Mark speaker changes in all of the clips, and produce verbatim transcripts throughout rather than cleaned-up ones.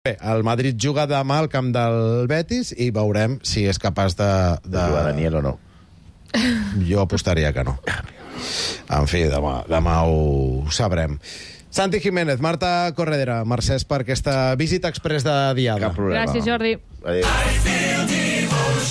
Speaker 1: Bé, el Madrid juga demà al camp del Betis i veurem si és capaç de...
Speaker 2: de... de jugar Daniel o no.
Speaker 1: Jo apostaria que no. En fi, demà, demà ho sabrem. Santi Jiménez, Marta Corredera, Mercès per aquesta visita express de diada.
Speaker 2: Cap problema.
Speaker 3: Gràcies, Jordi.
Speaker 2: Adéu.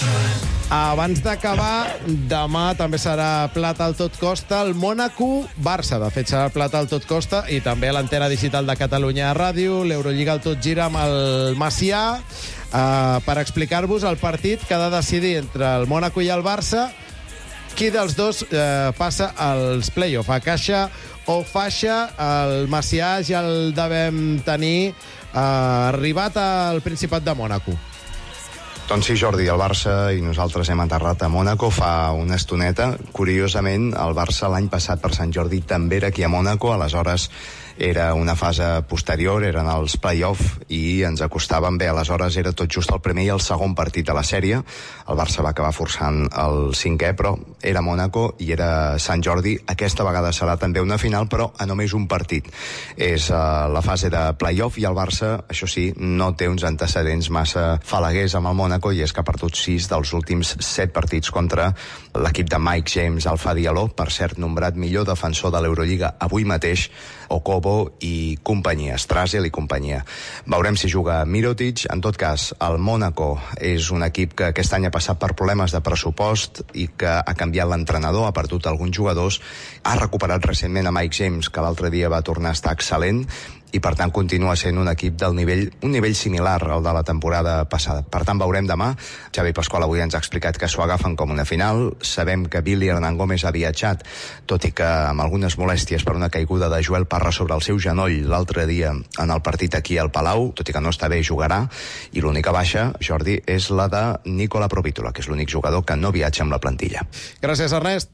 Speaker 1: Abans d'acabar, demà també serà plat al tot costa el Mònaco-Barça. De fet, serà el plat al tot costa i també l'antena digital de Catalunya Ràdio, l'Eurolliga al tot gira amb el Macià, eh, per explicar-vos el partit que ha de decidir entre el Mònaco i el Barça qui dels dos eh, passa als play-off, a caixa o faixa. El Macià ja el devem tenir eh, arribat al Principat de Mònaco.
Speaker 4: Doncs sí, Jordi, el Barça i nosaltres hem aterrat a Mònaco fa una estoneta. Curiosament, el Barça l'any passat per Sant Jordi també era aquí a Mònaco, aleshores era una fase posterior, eren els play-off i ens acostaven bé. Aleshores era tot just el primer i el segon partit de la sèrie. El Barça va acabar forçant el cinquè, però era Mònaco i era Sant Jordi. Aquesta vegada serà també una final, però a només un partit. És uh, la fase de play-off i el Barça, això sí, no té uns antecedents massa falaguers amb el Mònaco i és que ha perdut sis dels últims set partits contra l'equip de Mike James, el Fadialó, per cert, nombrat millor defensor de l'Eurolliga avui mateix, Okobo i companyia, Strazel i companyia. Veurem si juga Mirotic. En tot cas, el Mònaco és un equip que aquest any ha passat per problemes de pressupost i que ha canviat l'entrenador, ha perdut alguns jugadors, ha recuperat recentment a Mike James, que l'altre dia va tornar a estar excel·lent, i per tant continua sent un equip del nivell, un nivell similar al de la temporada passada. Per tant, veurem demà. Xavi Pasqual avui ens ha explicat que s'ho agafen com una final. Sabem que Billy Hernán Gómez ha viatjat, tot i que amb algunes molèsties per una caiguda de Joel Parra sobre el seu genoll l'altre dia en el partit aquí al Palau, tot i que no està bé, jugarà, i l'única baixa, Jordi, és la de Nicola Provítola, que és l'únic jugador que no viatja amb la plantilla.
Speaker 1: Gràcies, Ernest.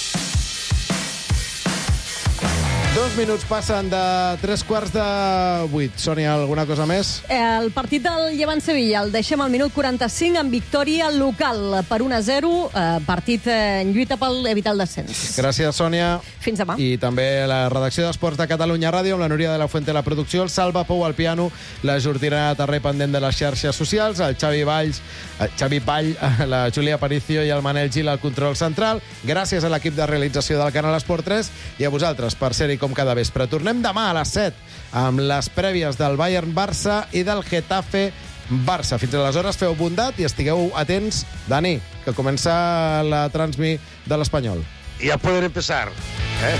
Speaker 1: Dos minuts passen de tres quarts de vuit. Sònia, alguna cosa més?
Speaker 3: El partit del Llevant-Sevilla el deixem al minut quaranta-cinc amb victòria local per un a zero, eh, partit en lluita pel evitar el descens.
Speaker 1: Gràcies, Sònia.
Speaker 3: Fins demà.
Speaker 1: I també la redacció d'Esports de Catalunya Ràdio amb la Núria de la Fuente a la producció, el Salva Pou al piano, la Jordina Tarré pendent de les xarxes socials, el Xavi Valls, el Xavi Vall, la Júlia Aparicio i el Manel Gil al control central. Gràcies a l'equip de realització del Canal Esport tres i a vosaltres per ser-hi com cada vespre. Tornem demà a les set amb les prèvies del Bayern-Barça i del Getafe-Barça. Fins aleshores, feu bondat i estigueu atents. Dani, que comença la transmi de l'Espanyol.
Speaker 5: Ja poden empezar. Eh?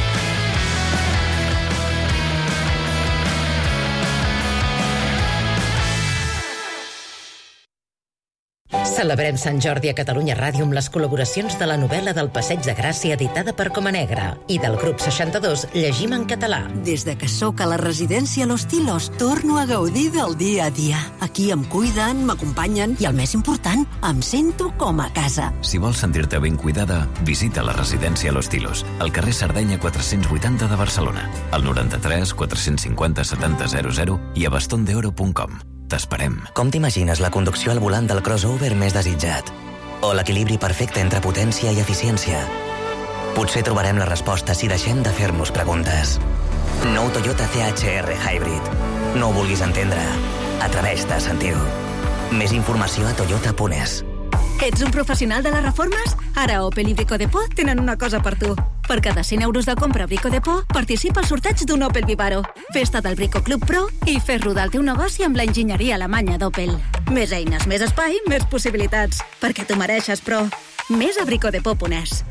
Speaker 6: Celebrem Sant Jordi a Catalunya Ràdio amb les col·laboracions de la novel·la del Passeig de Gràcia editada per Coma Negra i del grup seixanta-dos Llegim en català.
Speaker 7: Des de que sóc a la residència Los Tilos, torno a gaudir del dia a dia. Aquí em cuiden, m'acompanyen i, el més important, em sento com a casa.
Speaker 8: Si vols sentir-te ben cuidada, visita la residència Los Tilos, al carrer Sardenya quatre-cents vuitanta de Barcelona, al noranta-tres quatre-cents cinquanta setanta zero zero i a bastondeoro punt com. T'esperem.
Speaker 9: Com t'imagines la conducció al volant del crossover més desitjat? O l'equilibri perfecte entre potència i eficiència? Potser trobarem la resposta si deixem de fer-nos preguntes. Nou Toyota C H R Hybrid. No ho vulguis entendre. Atreveix-te a sentir-ho. Més informació a toyota punt es.
Speaker 10: Ets un professional de les reformes? Ara Opel i Brico Depot tenen una cosa per tu. Per cada cent euros de compra a Brico Depot, participa al sorteig d'un Opel Vivaro. Festa del Brico Club Pro i fes rodar el teu negoci amb l'enginyeria alemanya d'Opel. Més eines, més espai, més possibilitats. Perquè t'ho mereixes, però més a brico depot punt es.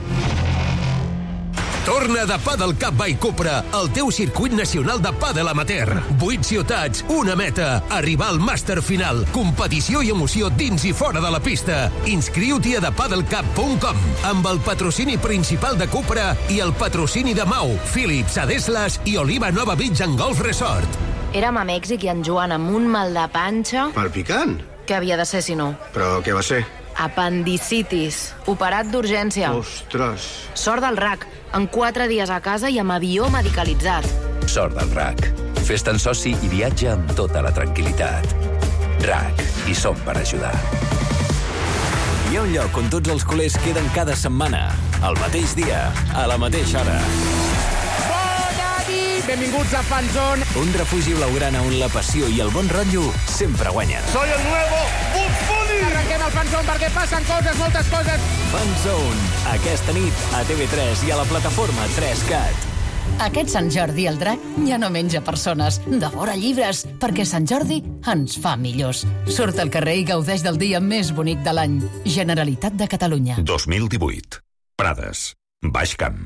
Speaker 11: Torna de Padel Cup by Cupra, el teu circuit nacional de pàdel amateur. Vuit ciutats, una meta, arribar al màster final. Competició i emoció dins i fora de la pista. Inscriu-t'hi a the padel cup punt com amb el patrocini principal de Cupra i el patrocini de Mau, Philips, Adeslas i Oliva Nova Beach and Golf Resort.
Speaker 12: Érem a Mèxic i en Joan amb un mal de panxa...
Speaker 5: Palpicant?
Speaker 12: Què havia de ser, si no?
Speaker 5: Però què va ser?
Speaker 12: Apendicitis. Operat d'urgència.
Speaker 5: Ostres.
Speaker 12: Sort del R A C. En quatre dies a casa i amb avió medicalitzat.
Speaker 13: Sort del R A C. Fes-te'n soci i viatja amb tota la tranquil·litat. R A C. Hi som per ajudar.
Speaker 8: Hi ha un lloc on tots els culers queden cada setmana. Al mateix dia, a la mateixa hora.
Speaker 14: Bona nit! Benvinguts a Fanzone.
Speaker 8: Un refugi blaugrana on la passió i el bon rotllo sempre guanyen.
Speaker 14: Soy el nuevo Bugs Bunny. Arrenquem el Fanzone perquè passen coses, moltes coses.
Speaker 8: Fanzone, aquesta nit a T V tres i a la plataforma tres cat.
Speaker 15: Aquest Sant Jordi el drac ja no menja persones, devora llibres, perquè Sant Jordi ens fa millors. Surt al carrer i gaudeix del dia més bonic de l'any. Generalitat de Catalunya.
Speaker 16: dos mil divuit. Prades. Baix Camp.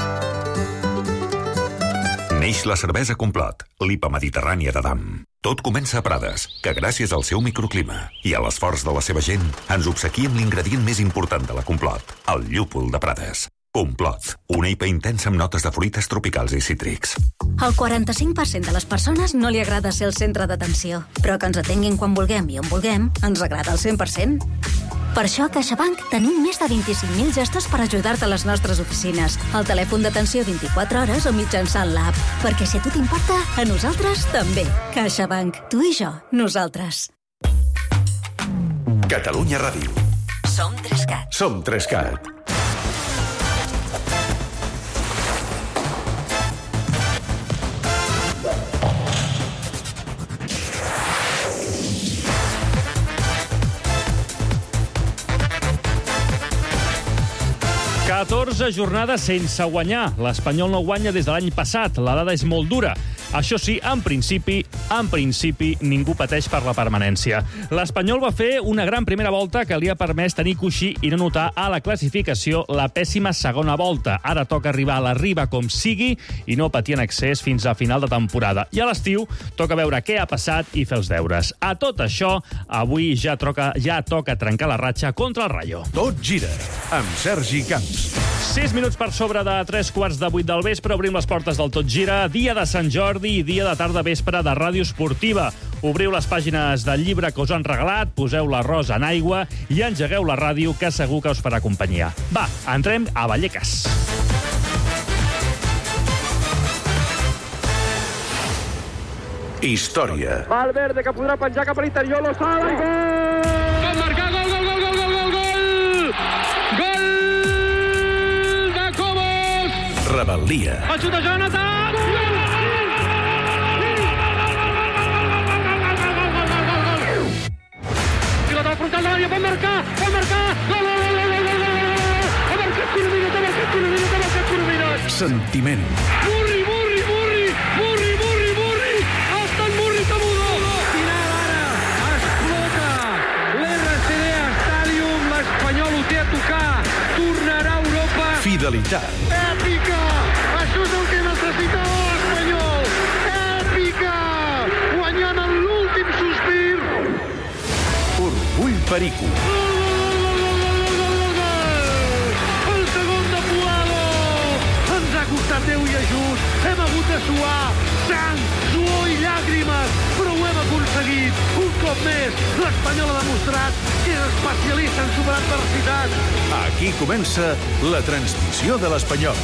Speaker 16: Neix la cervesa Complot, l'I P A mediterrània de Damm. Tot comença a Prades, que gràcies al seu microclima i a l'esforç de la seva gent ens obsequia amb l'ingredient més important de la Complot, el llúpol de Prades. Complot, una I P A intensa amb notes de fruites tropicals i cítrics.
Speaker 10: El quaranta-cinc per cent de les persones no li agrada ser el centre d'atenció, però que ens atenguin quan vulguem i on vulguem ens agrada el cent per cent. Per això a CaixaBank tenim més de vint-i-cinc mil gestos per ajudar-te a les nostres oficines, al telèfon d'atenció vint-i-quatre hores o mitjançant l'app. Perquè si a tu t'importa, a nosaltres també. CaixaBank, tu i jo, nosaltres.
Speaker 16: Catalunya Ràdio.
Speaker 10: Som tres cat.
Speaker 16: Som tres cat.
Speaker 17: catorze jornades sense guanyar. L'Espanyol no guanya des de l'any passat. La dada és molt dura. Això sí, en principi, en principi, ningú pateix per la permanència. L'Espanyol va fer una gran primera volta que li ha permès tenir coixí i no notar a la classificació la pèssima segona volta. Ara toca arribar a la riba com sigui i no patir en excés fins a final de temporada. I a l'estiu toca veure què ha passat i fer els deures. A tot això, avui ja toca, ja toca trencar la ratxa contra el Rayo.
Speaker 16: Tot gira amb Sergi Camps.
Speaker 17: Sis minuts per sobre de tres quarts de vuit del vespre. Obrim les portes del Tot Gira. Dia de Sant Jordi i dia de tarda vespre de Ràdio Esportiva. Obriu les pàgines del llibre que us han regalat, poseu l'arròs en aigua i engegueu la ràdio, que segur que us farà companyia. Va, entrem a Vallecas.
Speaker 16: Història.
Speaker 14: Valverde, que podrà penjar cap a l'interior, lo sala i gol! Pot marcar, gol, gol, gol, gol, gol, gol, gol! Gol de Cobos!
Speaker 16: Rebel·lia.
Speaker 14: El xut de Jonathan! Pilota al frontal de l'àrea, pot marcar, pot marcar! Gol, gol, gol, gol, gol, gol! Ha marcat Coromines, ha marcat Coromines, ha marcat Coromines!
Speaker 16: Sentiment.
Speaker 14: Burri, burri, burri! Burri, burri, burri! Hasta el burri Tamudo! Final ara! Explota! L'R C D Stadium, l'Espanyol ho té a tocar! Tornarà a Europa!
Speaker 16: Fidelitat.
Speaker 14: Èpica! Això és el que necessitava l'Espanyol! Èpica! Guanyant en l'últim sospir!
Speaker 16: Orgull Perico.
Speaker 14: El segon de Puado! Ens ha costat Déu i ajut. Hem hagut de suar sang, suor i llàgrimes, però ho hem aconseguit. Un cop més, l'Espanyol ha demostrat que és especialista en superar adversitat.
Speaker 16: Aquí comença la transmissió de l'Espanyol.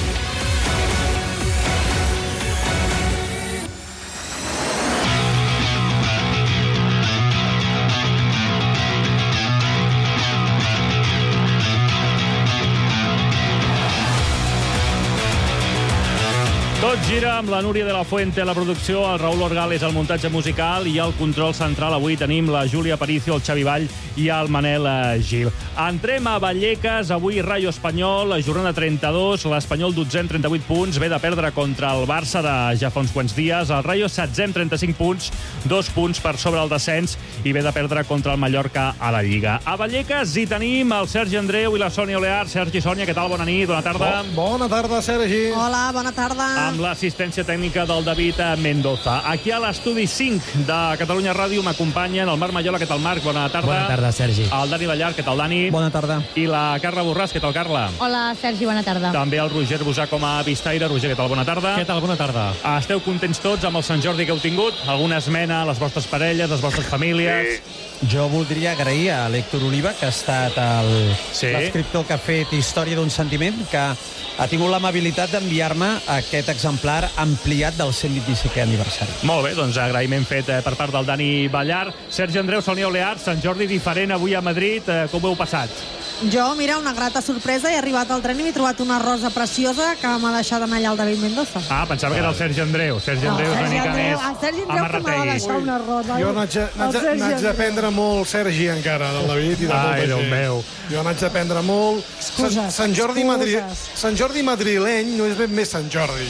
Speaker 17: Tot gira amb la Núria de la Fuente a la producció, el Raúl Orgales al muntatge musical i al control central. Avui tenim la Júlia Aparicio, el Xavi Vall i el Manel Gil. Entrem a Vallecas, avui Rayo Espanyol, jornada trenta-dos, l'Espanyol dotzè amb trenta-vuit punts, ve de perdre contra el Barça de ja fa uns quants dies, el Rayo setzè amb trenta-cinc punts, dos punts per sobre el descens i ve de perdre contra el Mallorca a la Lliga. A Vallecas hi tenim el Sergi Andreu i la Sònia Olear. Sergi, Sònia, què tal? Bona nit, bona tarda.
Speaker 1: Bo, bona tarda, Sergi.
Speaker 18: Hola, bona tarda.
Speaker 17: Amb l'assistència tècnica del David Mendoza. Aquí a l'estudi cinc de Catalunya Ràdio m'acompanyen el Marc Maiola. Què tal, Marc? Bona tarda.
Speaker 19: Bona tarda, Sergi.
Speaker 17: El Dani Ballar. Què tal, Dani?
Speaker 19: Bona tarda.
Speaker 17: I la Carla Borràs. Què tal, Carla?
Speaker 18: Hola, Sergi, bona tarda.
Speaker 17: També el Roger Busà com a vistaire. Roger, què tal? Bona tarda.
Speaker 19: Què tal? Bona tarda.
Speaker 17: Esteu contents tots amb el Sant Jordi que heu tingut? Alguna esmena a les vostres parelles, a les vostres famílies?
Speaker 19: Sí. Jo voldria agrair a l'Héctor Oliva, que ha estat l'escriptor sí. que ha fet Història d'un sentiment, que ha tingut l'amabilitat d'enviar-me aquest exemplar ampliat del cent vint-i-cinquè aniversari.
Speaker 17: Molt bé, doncs agraïment fet eh, per part del Dani Ballar. Sergi Andreu, Sònia Olear, Sant Jordi diferent avui a Madrid. Eh, com ho heu passat?
Speaker 18: Jo, mira, una grata sorpresa, he arribat al tren i m'he trobat una rosa preciosa que m'ha deixat anar allà el David Mendoza.
Speaker 17: Ah, pensava que era el Sergi Andreu. Sergi Andreu és una mica més
Speaker 18: El Sergi Andreu que m'ha de deixar una rosa.
Speaker 5: Jo n'haig d'aprendre molt, Sergi, encara, del David i de molta gent.
Speaker 17: Ai, Déu meu.
Speaker 5: Jo n'haig d'aprendre molt. Sant Jordi Sant Jordi madrileny no és ben bé Sant Jordi.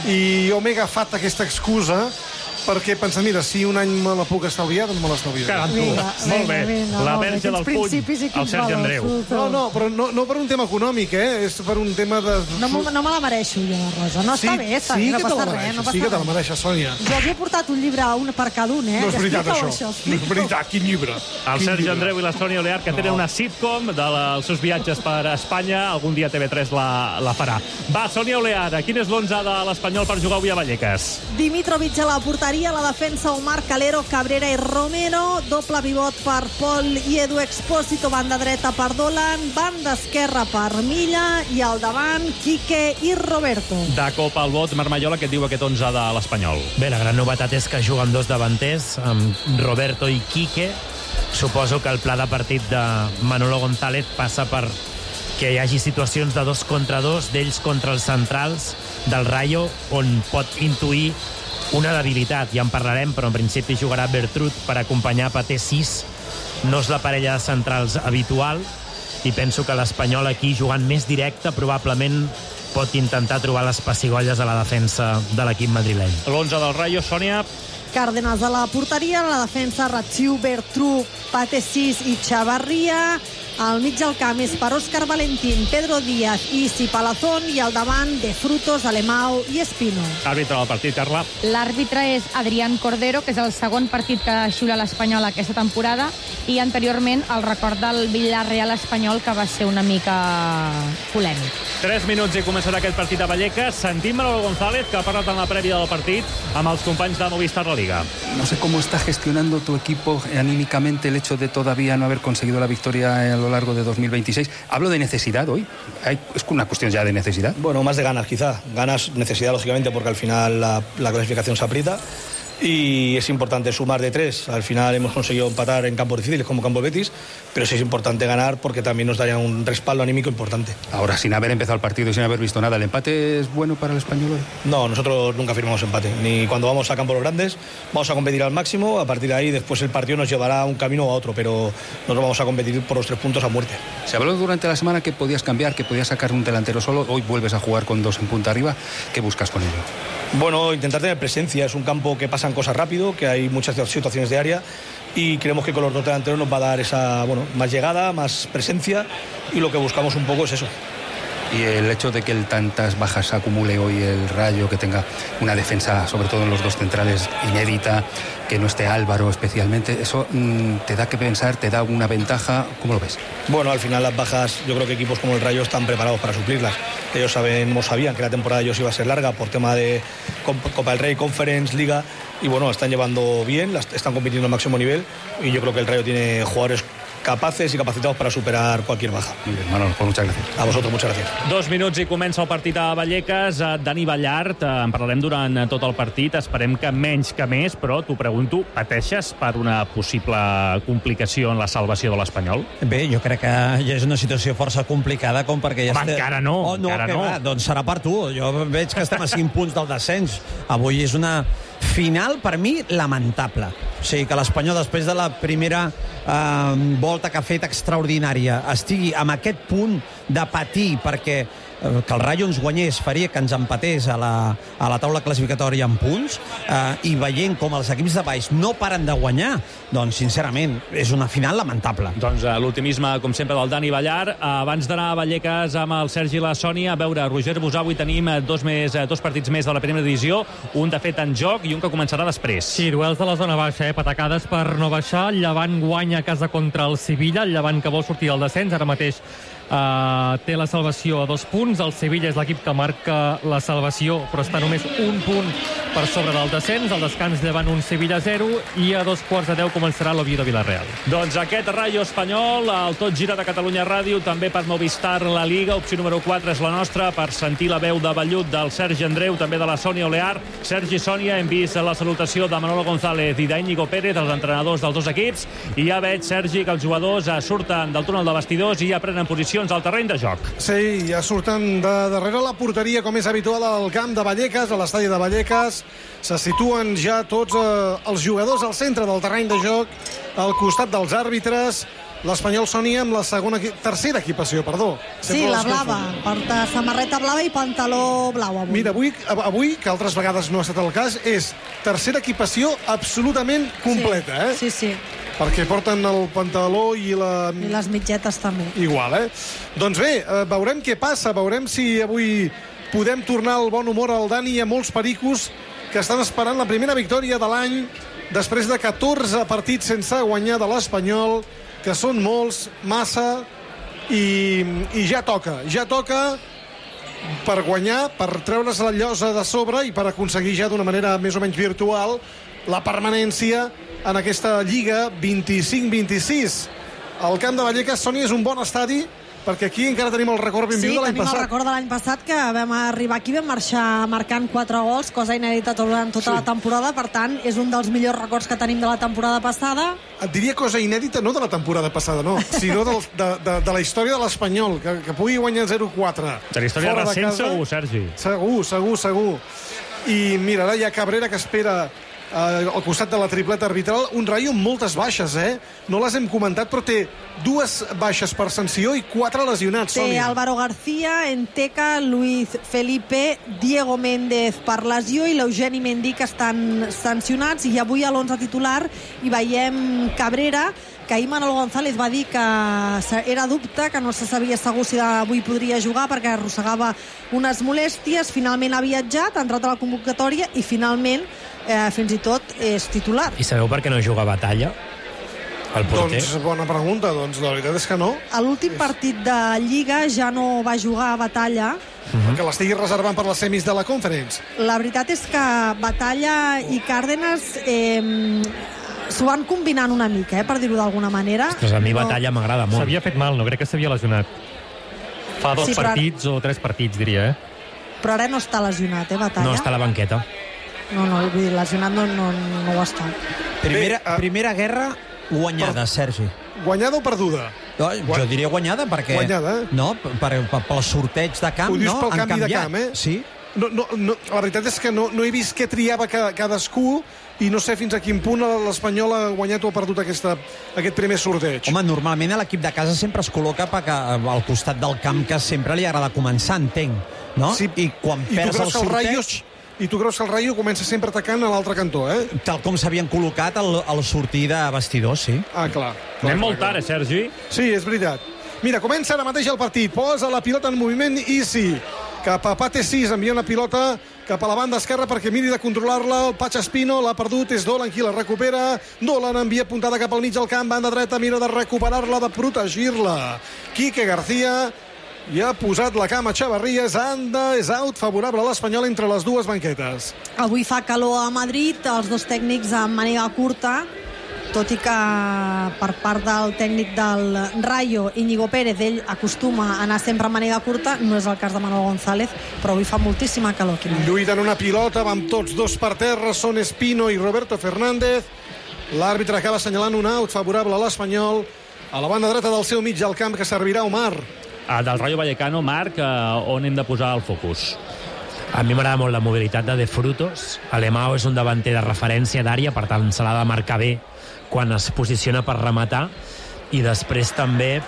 Speaker 5: I jo m'he agafat aquesta excusa perquè pensant, mira, si un any me la puc estalviar, doncs me l'estalviaré.
Speaker 17: Caram, tu. Molt bé. La verge del puny, el Sergi Andreu.
Speaker 5: No, no, però no per un tema econòmic, eh? És per un tema de...
Speaker 18: No me la mereixo, jo, la rosa. No està bé,
Speaker 5: sí que te la mereixes, sí que te la mereixes, Sònia.
Speaker 18: Jo havia portat un llibre un per cada un, eh?
Speaker 5: No és veritat, això. No és veritat, quin llibre.
Speaker 17: El Sergi Andreu i la Sònia Oleart, que tenen una sitcom dels seus viatges per Espanya. Algun dia T V tres la farà. Va, Sònia Oleart, quin és l'onze de l'Espanyol per jugar avui a Vallecas?
Speaker 18: Dimitrovic a la porteria, la defensa Omar Calero, Cabrera i Romero, doble pivot per Pol i Edu Expósito, banda dreta per Dolan, banda esquerra per Milla i al davant Quique i Roberto.
Speaker 17: De cop al vot, Marmayola, què et diu aquest onze de l'Espanyol?
Speaker 20: Bé, la gran novetat és que juguen dos davanters, amb Roberto i Quique. Suposo que el pla de partit de Manolo González passa per que hi hagi situacions de dos contra dos, d'ells contra els centrals del Rayo, on pot intuir una debilitat, ja en parlarem, però en principi jugarà Bertrut per acompanyar Paté sis. No és la parella de centrals habitual i penso que l'Espanyol aquí, jugant més directe, probablement pot intentar trobar les pessigolles a la defensa de l'equip madrileny.
Speaker 17: L'onze del Rayo, Sònia.
Speaker 18: Cárdenas a la porteria, a la defensa Ratsiu, Bertrut, Paté sis i Chavarria. Al mig del camp és per Òscar Valentín, Pedro Díaz i Isi Palazón, i al davant de Frutos, Alemão i Espino.
Speaker 17: Àrbitre del partit, Carla.
Speaker 21: L'àrbitre és Adrián Cordero, que és el segon partit que xiula l'Espanyol aquesta temporada, i anteriorment el record del Villarreal espanyol, que va ser una mica polèmic.
Speaker 17: Tres minuts i començarà aquest partit a Vallecas. Sentim Manolo González, que ha parlat en la prèvia del partit amb els companys de Movistar La Liga.
Speaker 22: No sé cómo está gestionando tu equipo anímicamente el hecho de todavía no haber conseguido la victoria a lo largo de dos mil veintiséis. Hablo de necesidad hoy. Hay, es una cuestión ya de necesidad.
Speaker 23: Bueno, más de ganas quizá. Ganas, necesidad lógicamente, porque al final la, la clasificación se aprieta. Y es importante sumar de tres. Al final hemos conseguido empatar en campos difíciles como Campo Betis, pero sí es importante ganar porque también nos daría un respaldo anímico importante.
Speaker 22: Ahora, sin haber empezado el partido y sin haber visto nada, ¿el empate es bueno para el Español hoy?
Speaker 23: No, nosotros nunca firmamos empate. Ni cuando vamos a campos grandes, vamos a competir al máximo. A partir de ahí, después el partido nos llevará a un camino o a otro, pero nosotros vamos a competir por los tres puntos a muerte.
Speaker 22: Se habló durante la semana que podías cambiar, que podías sacar un delantero solo. Hoy vuelves a jugar con dos en punta arriba. ¿Qué buscas con ello?
Speaker 23: Bueno, intentar tener presencia. Es un campo que pasan cosas rápido, que hay muchas situaciones de área y creemos que con los dos delanteros nos va a dar esa, bueno, más llegada, más presencia, y lo que buscamos un poco es eso.
Speaker 22: Y el hecho de que el tantas bajas acumule hoy el Rayo, que tenga una defensa, sobre todo en los dos centrales, inédita, que no esté Álvaro especialmente, ¿eso mmm, te da que pensar, te da una ventaja? ¿Cómo lo ves?
Speaker 23: Bueno, al final las bajas, yo creo que equipos como el Rayo están preparados para suplirlas. Ellos sabemos, sabían que la temporada de ellos iba a ser larga por tema de Copa del Rey, Conference, Liga, y bueno, están llevando bien, están compitiendo al máximo nivel, y yo creo que el Rayo tiene jugadores capaces i capacitados para superar cualquier baja.
Speaker 22: Muy bien, Manolo, pues muchas gracias.
Speaker 23: A vosotros, muchas gracias.
Speaker 17: Dos minuts i comença el partit a Vallecas. Dani Ballart, en parlarem durant tot el partit. Esperem que menys que més, però t'ho pregunto, pateixes per una possible complicació en la salvació de l'Espanyol?
Speaker 19: Bé, jo crec que ja és una situació força complicada com perquè ja...
Speaker 17: Home, este... encara no,
Speaker 19: oh, no
Speaker 17: encara no.
Speaker 19: Va, doncs serà per tu. Jo veig que estem a cinc punts del descens. Avui és una final, per mi, lamentable. O sigui, que l'Espanyol, després de la primera eh, volta que ha fet extraordinària, estigui amb aquest punt de patir perquè que el Rayo ens guanyés faria que ens empatés a la, a la taula classificatòria en punts, eh, i veient com els equips de baix no paren de guanyar, doncs sincerament és una final lamentable.
Speaker 17: Doncs uh, l'optimisme, com sempre, del Dani Ballart. Uh, abans d'anar a Vallecas amb el Sergi i la Sònia, a veure, Roger Busà, avui tenim dos, més, uh, dos partits més de la primera divisió, un de fet en joc i un que començarà després.
Speaker 24: Sí, duels de la zona baixa, eh? Patacades per no baixar. El Llevant guanya a casa contra el Sevilla, el Llevant que vol sortir del descens, ara mateix Uh, té la salvació a dos punts. El Sevilla és l'equip que marca la salvació, però està només un punt per sobre del descens. Al descans llevant un Sevilla zero i a dos quarts de deu començarà l'Oviedo Villarreal.
Speaker 17: Doncs aquest Rayo espanyol, el Tot Gira de Catalunya Ràdio, també per Movistar La Liga. Opció número quatre és la nostra, per sentir la veu de vellut del Sergi Andreu, també de la Sònia Olear. Sergi i Sònia, hem vist la salutació de Manolo González i d'Íñigo Pérez, els entrenadors dels dos equips, i ja veig, Sergi, que els jugadors surten del túnel de vestidors i ja prenen posicions al terreny de joc.
Speaker 5: Sí, ja surten de darrere la porteria, com és habitual al camp de Vallecas, a l'estadi de Vallecas. Se situen ja tots eh, els jugadors al centre del terreny de joc, al costat dels àrbitres. L'Espanyol, Sònia, amb la segona, tercera equipació, perdó.
Speaker 18: Sí, la blava. Porta samarreta blava i pantaló blau avui.
Speaker 5: Mira, avui, avui, que altres vegades no ha estat el cas, és tercera equipació absolutament completa, eh?
Speaker 18: Sí, sí.
Speaker 5: Perquè porten el pantaló i la...
Speaker 18: I les mitgetes també.
Speaker 5: Igual, eh? Doncs bé, veurem què passa, veurem si avui podem tornar al bon humor al Dani i a molts pericos que estan esperant la primera victòria de l'any després de catorze partits sense guanyar de l'Espanyol, que són molts, massa, i, i ja toca, ja toca per guanyar, per treure's la llosa de sobre i per aconseguir ja d'una manera més o menys virtual la permanència en aquesta Lliga vint-i-cinc vint-i-sis. El camp de Vallecas, Sònia, és un bon estadi, perquè aquí encara tenim el record ben viu de l'any passat.
Speaker 18: Sí, tenim el record de l'any passat, que vam arribar aquí, vam marxar marcant quatre gols, cosa inèdita durant tota sí. la temporada, per tant, és un dels millors records que tenim de la temporada passada.
Speaker 5: Et diria cosa inèdita, no de la temporada passada, no, sinó de, de, de, de la història de l'Espanyol, que, que pugui guanyar zero quatre.
Speaker 17: De la història recent, segur, Sergi.
Speaker 5: Segur, segur, segur. I mira, ara hi ha Cabrera, que espera Uh, al costat de la tripleta arbitral, un Rayo amb moltes baixes, eh? No les hem comentat, però té dues baixes per sanció i quatre lesionats,
Speaker 18: Té
Speaker 5: Sònia.
Speaker 18: Álvaro García, Enteca, Luis Felipe, Diego Méndez per lesió i l'Eugeni Mendy, que estan sancionats, i avui a l'onze titular hi veiem Cabrera, que ahir Manolo González va dir que era dubte, que no se sabia segur si avui podria jugar perquè arrossegava unes molèsties. Finalment ha viatjat, ha entrat a la convocatòria i finalment eh, fins i tot és titular.
Speaker 20: I sabeu per què no juga Batalla? El porter?
Speaker 5: Doncs bona pregunta, doncs la veritat és que no.
Speaker 18: A l'últim partit de Lliga ja no va jugar a Batalla.
Speaker 5: Uh-huh. Que l'estigui reservant per les semis de la Conference.
Speaker 18: La veritat és que Batalla i Cárdenas eh, s'ho van combinant una mica, eh, per dir-ho d'alguna manera.
Speaker 20: Ostres, a mi Batalla no... m'agrada molt.
Speaker 24: S'havia fet mal, no crec que s'havia lesionat. Fa dos sí, partits ara... o tres partits, diria, eh?
Speaker 18: Però ara no està lesionat, eh, Batalla?
Speaker 20: No, està a la banqueta.
Speaker 18: No, no, vull dir, lesionat no, no, no ho està.
Speaker 19: Primera, Bé, uh... primera guerra guanyada, per... Sergi.
Speaker 5: Guanyada o perduda?
Speaker 19: No, jo diria guanyada, perquè...
Speaker 5: Guanyada, eh?
Speaker 19: No, per, per, pel sorteig de camp,
Speaker 5: ho dius
Speaker 19: no?
Speaker 5: pel
Speaker 19: Han
Speaker 5: canvi
Speaker 19: canviat.
Speaker 5: de camp, eh?
Speaker 19: Sí.
Speaker 5: No, no, no, la veritat és que no, no he vist què triava cadascú i no sé fins a quin punt l'Espanyol ha guanyat o ha perdut aquesta, aquest primer sorteig.
Speaker 19: Home, normalment a l'equip de casa sempre es col·loca al costat del camp, que sempre li agrada començar, entenc, no?
Speaker 5: Sí,
Speaker 19: i quan
Speaker 5: i
Speaker 19: perds el sorteig...
Speaker 5: El Rayo, I tu creus que el Rayo comença sempre atacant a l'altre cantó, eh?
Speaker 19: Tal com s'havien col·locat al, al sortir de vestidors, sí.
Speaker 5: Ah, clar. clar
Speaker 17: Anem
Speaker 5: clar,
Speaker 17: molt tard, eh, Sergi?
Speaker 5: Sí, és veritat. Mira, comença ara mateix el partit. Posa la pilota en moviment Isi. Cap a Pate sis, envia una pilota cap a la banda esquerra perquè miri de controlar-la. El Pacha Espino l'ha perdut, és Dolan qui la recupera. Dolan envia puntada cap al mig del camp, banda dreta, mira de recuperar-la, de protegir-la. Quique García i ha posat la cama a Chavarria. És anda, és out, favorable a l'Espanyol entre les dues banquetes.
Speaker 18: Avui fa calor a Madrid, els dos tècnics amb màniga curta, tot i que per part del tècnic del Rayo, Íñigo Pérez, ell acostuma a anar sempre amb màniga curta, no és el cas de Manolo González, però avui fa moltíssima calor aquí.
Speaker 5: Lluiten una pilota, van tots dos per terra, són Espino i Roberto Fernández. L'àrbitre acaba assenyalant un out favorable a l'Espanyol a la banda dreta del seu mig del camp, que servirà Omar.
Speaker 17: Del Rayo Vallecano, Marc, on hem de posar el focus?
Speaker 20: A mi m'agrada molt la mobilitat de De Frutos. Alemão és un davanter de referència d'àrea, per tant se l'ha de marcar bé quan es posiciona per rematar. I després també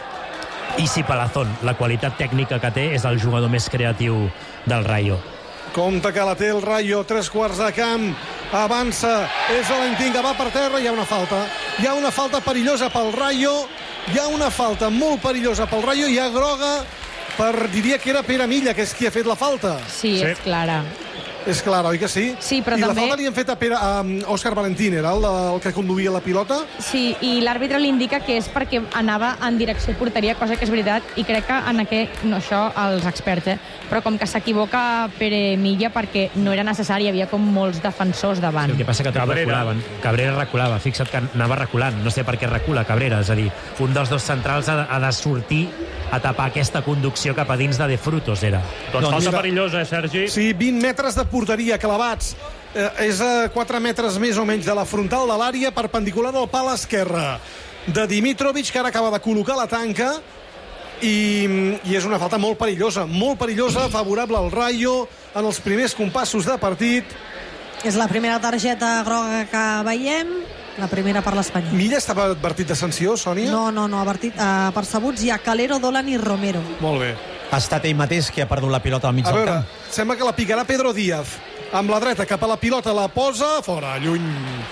Speaker 20: Isi Palazón. La qualitat tècnica que té és el jugador més creatiu del Rayo.
Speaker 5: Compte que la té el Rayo, tres quarts de camp, avança, és Valentín, va per terra, hi ha una falta. Hi ha una falta perillosa pel Rayo, hi ha una falta molt perillosa pel Rayo, hi ha groga per, diria que era Pere Milla, que és qui ha fet la falta.
Speaker 21: Sí, sí. És clara.
Speaker 5: És clar, oi que sí?
Speaker 21: Sí, però
Speaker 5: I
Speaker 21: també...
Speaker 5: la falta li han fet a, Pere, a Òscar Valentín, era el, de, el que conduïa la pilota?
Speaker 21: Sí, i l'àrbitre li indica que és perquè anava en direcció de porteria, cosa que és veritat, i crec que en aquest, no això els experts, eh? Però com que s'equivoca Pere Milla perquè no era necessari, hi havia com molts defensors davant.
Speaker 20: Sí, el que passa que tots
Speaker 17: Cabrera.
Speaker 20: reculaven. Cabrera reculava, fixa't que anava reculant, no sé per què recula Cabrera, és a dir, un dels dos centrals ha, ha de sortir a tapar aquesta conducció cap a dins de De Frutos, era.
Speaker 17: Doncs falta perillosa, eh, Sergi?
Speaker 5: Sí, vint metres de porteria clavats. Eh, és a quatre metres més o menys de la frontal de l'àrea, perpendicular al pal esquerre de Dimitrovic, que ara acaba de col·locar la tanca, i, i és una falta molt perillosa, molt perillosa, favorable al Rayo en els primers compassos de partit.
Speaker 18: És la primera targeta groga que veiem, la primera per l'Espanyol.
Speaker 5: Milla estava advertit de sanció, Sònia?
Speaker 18: No, no, no, advertit, uh, percebuts hi ha Calero, Dolan i Romero.
Speaker 5: Molt bé.
Speaker 19: Ha estat ell mateix qui ha perdut la pilota al mig
Speaker 5: A
Speaker 19: del
Speaker 5: veure,
Speaker 19: camp.
Speaker 5: sembla que la picarà Pedro Díaz. Amb la dreta cap a la pilota, la posa fora, lluny.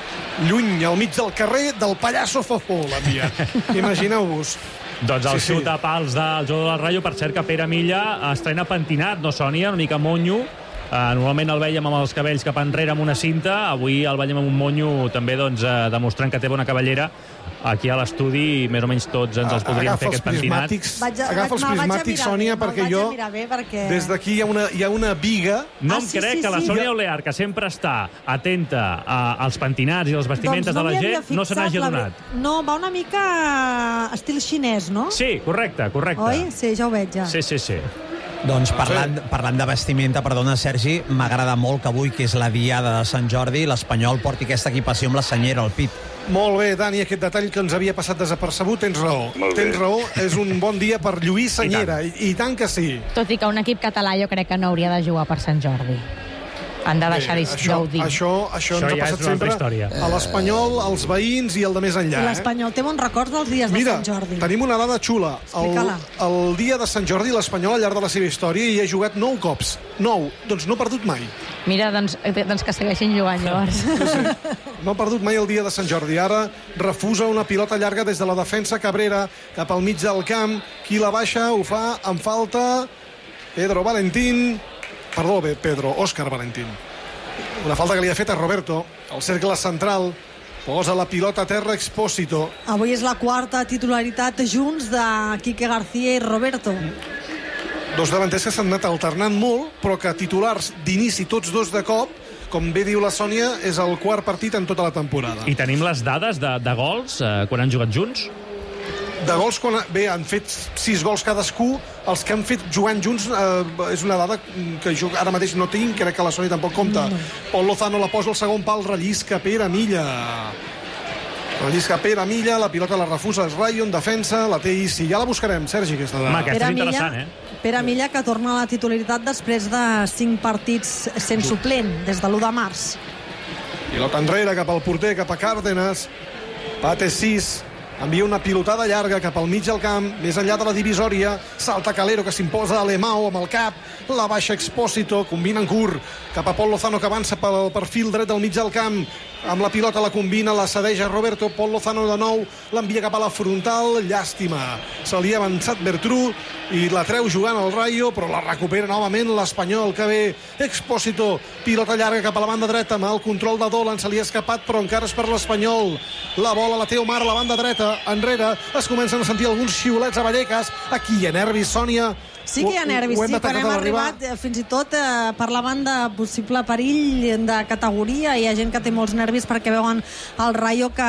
Speaker 5: Lluny, al mig del carrer del pallasso Fofó, l'envia. Imagineu-vos.
Speaker 17: Doncs el
Speaker 5: Sí,
Speaker 17: sí,
Speaker 5: sí.
Speaker 17: xut a pals del jugador del Rayo, per cert que Pere Milla estrena pentinat, no, Sònia? Una mica monyo. Uh, normalment el veiem amb els cabells cap enrere amb una cinta, avui el veiem amb un monyo també doncs, uh, demostrant que té bona cabellera. Aquí a l'estudi més o menys tots ens els podríem
Speaker 5: Agafa
Speaker 17: fer
Speaker 5: els
Speaker 17: aquest pentinat.
Speaker 5: prismàtics,
Speaker 18: Vaig a-
Speaker 5: agafa els
Speaker 18: me'l vaig a
Speaker 5: prismàtics,
Speaker 18: mirar
Speaker 5: Sònia,
Speaker 18: bé, me'l
Speaker 5: perquè
Speaker 18: vaig
Speaker 5: jo...
Speaker 18: a mirar bé, perquè...
Speaker 5: Des d'aquí hi, ha una, hi ha una viga.
Speaker 17: No
Speaker 18: Ah,
Speaker 17: em
Speaker 18: sí,
Speaker 17: crec
Speaker 18: sí,
Speaker 17: que la
Speaker 18: sí.
Speaker 17: Sònia
Speaker 18: Jo-
Speaker 17: Olear, que sempre està atenta a, als pentinats i a les vestimentes
Speaker 18: Doncs no
Speaker 17: de la
Speaker 18: m'hi havia
Speaker 17: gent, no se
Speaker 18: fixat,
Speaker 17: n'hagi
Speaker 18: la
Speaker 17: adonat.
Speaker 18: ve- No, va una mica estil xinès, no?
Speaker 17: Sí, correcte, correcte.
Speaker 18: Oi? Sí, ja ho veig, ja.
Speaker 17: Sí, sí, sí.
Speaker 19: Doncs parlant, parlant de vestimenta, perdona, Sergi, m'agrada molt que avui, que és la diada de Sant Jordi, l'Espanyol porti aquesta equipació amb la senyera al pit.
Speaker 5: Molt bé, Dani, aquest detall que ens havia passat desapercebut, tens raó.
Speaker 19: Molt bé.
Speaker 5: Tens raó, és un bon dia per Lluís Senyera, i, i, i tant que sí.
Speaker 21: Tot i que un equip català jo crec que no hauria de jugar per Sant Jordi. Han de deixar
Speaker 5: Bé,
Speaker 21: de
Speaker 5: això,
Speaker 21: gaudir.
Speaker 5: això, això,
Speaker 17: Això
Speaker 5: ens ha
Speaker 17: ja és
Speaker 5: passat
Speaker 17: una altra
Speaker 5: sempre
Speaker 17: història.
Speaker 5: a l'Espanyol, als veïns i el de més
Speaker 18: I
Speaker 5: enllà. Eh?
Speaker 18: l'Espanyol té bons records dels dies
Speaker 5: Mira,
Speaker 18: de Sant Jordi.
Speaker 5: tenim una dada xula. El,
Speaker 18: Explica-la.
Speaker 5: el dia de Sant Jordi, l'Espanyol, al llarg de la seva història, hi ha jugat nou cops. Nou. Doncs no ha perdut mai.
Speaker 21: Mira, doncs, eh, doncs que segueixin jugant, llavors.
Speaker 5: No ha perdut mai el dia de Sant Jordi. Ara refusa una pilota llarga des de la defensa, Cabrera, cap al mig del camp. Qui la baixa ho fa amb falta Pedro Valentín. Perdó, bé, Pedro, Òscar Valentín. Una falta que li ha fet a Roberto. El cercle central posa la pilota a terra Expósito.
Speaker 18: Avui és la quarta titularitat junts de Quique García i Roberto.
Speaker 5: Dos davanters que s'han anat alternant molt, però que titulars d'inici tots dos de cop, com bé diu la Sònia, és el quart partit en tota la temporada.
Speaker 17: I tenim les dades de, de gols eh, quan han jugat junts?
Speaker 5: De gols, quan, bé, han fet sis gols cadascú. Els que han fet jugant junts eh, és una dada que jo ara mateix no tinc, crec que la Sònia tampoc compta. No. Paul Lozano la posa al segon pal, rellisca Pere Milla. Rellisca Pere Milla, la pilota la refusa el Rayo en defensa, la té Isi. Ja la buscarem, Sergi, aquesta dada.
Speaker 17: Home, aquesta
Speaker 18: Pere
Speaker 17: és interessant,
Speaker 18: Milla,
Speaker 17: eh?
Speaker 18: Pere Milla, que torna a la titularitat després de cinc partits sense suplent, des de l'u de març.
Speaker 5: Pilota enrere, cap al porter, cap a Cárdenas. Pate sis. Envia una pilotada llarga cap al mig del camp, més enllà de la divisòria. Salta Calero, que s'imposa a Lemao amb el cap. La baixa Expósito, combina en curt. Cap a Pol Lozano, que avança pel perfil dret del mig del camp. Amb la pilota la combina, la cedeix a Roberto. Pol Lozano de nou, l'envia cap a la frontal. Llàstima. Se li ha avançat Bertrú i la treu jugant al Rayo, però la recupera novament l'Espanyol, que ve Expósito. Pilota llarga cap a la banda dreta, amb el control de Dolan. Se li ha escapat, però encara és per l'Espanyol. La bola la té Omar a la banda dreta. Enrere es comencen a sentir alguns xiulets a Vallecas. Aquí hi ha nervis, Sònia.
Speaker 18: Sí que hi ha nervis,
Speaker 5: Ho hem
Speaker 18: sí, quan
Speaker 5: detectat
Speaker 18: hem
Speaker 5: a l'arribar.
Speaker 18: arribat eh, fins i tot eh, parlàvem de possible perill de categoria. Hi ha gent que té molts nervis perquè veuen el Rayo que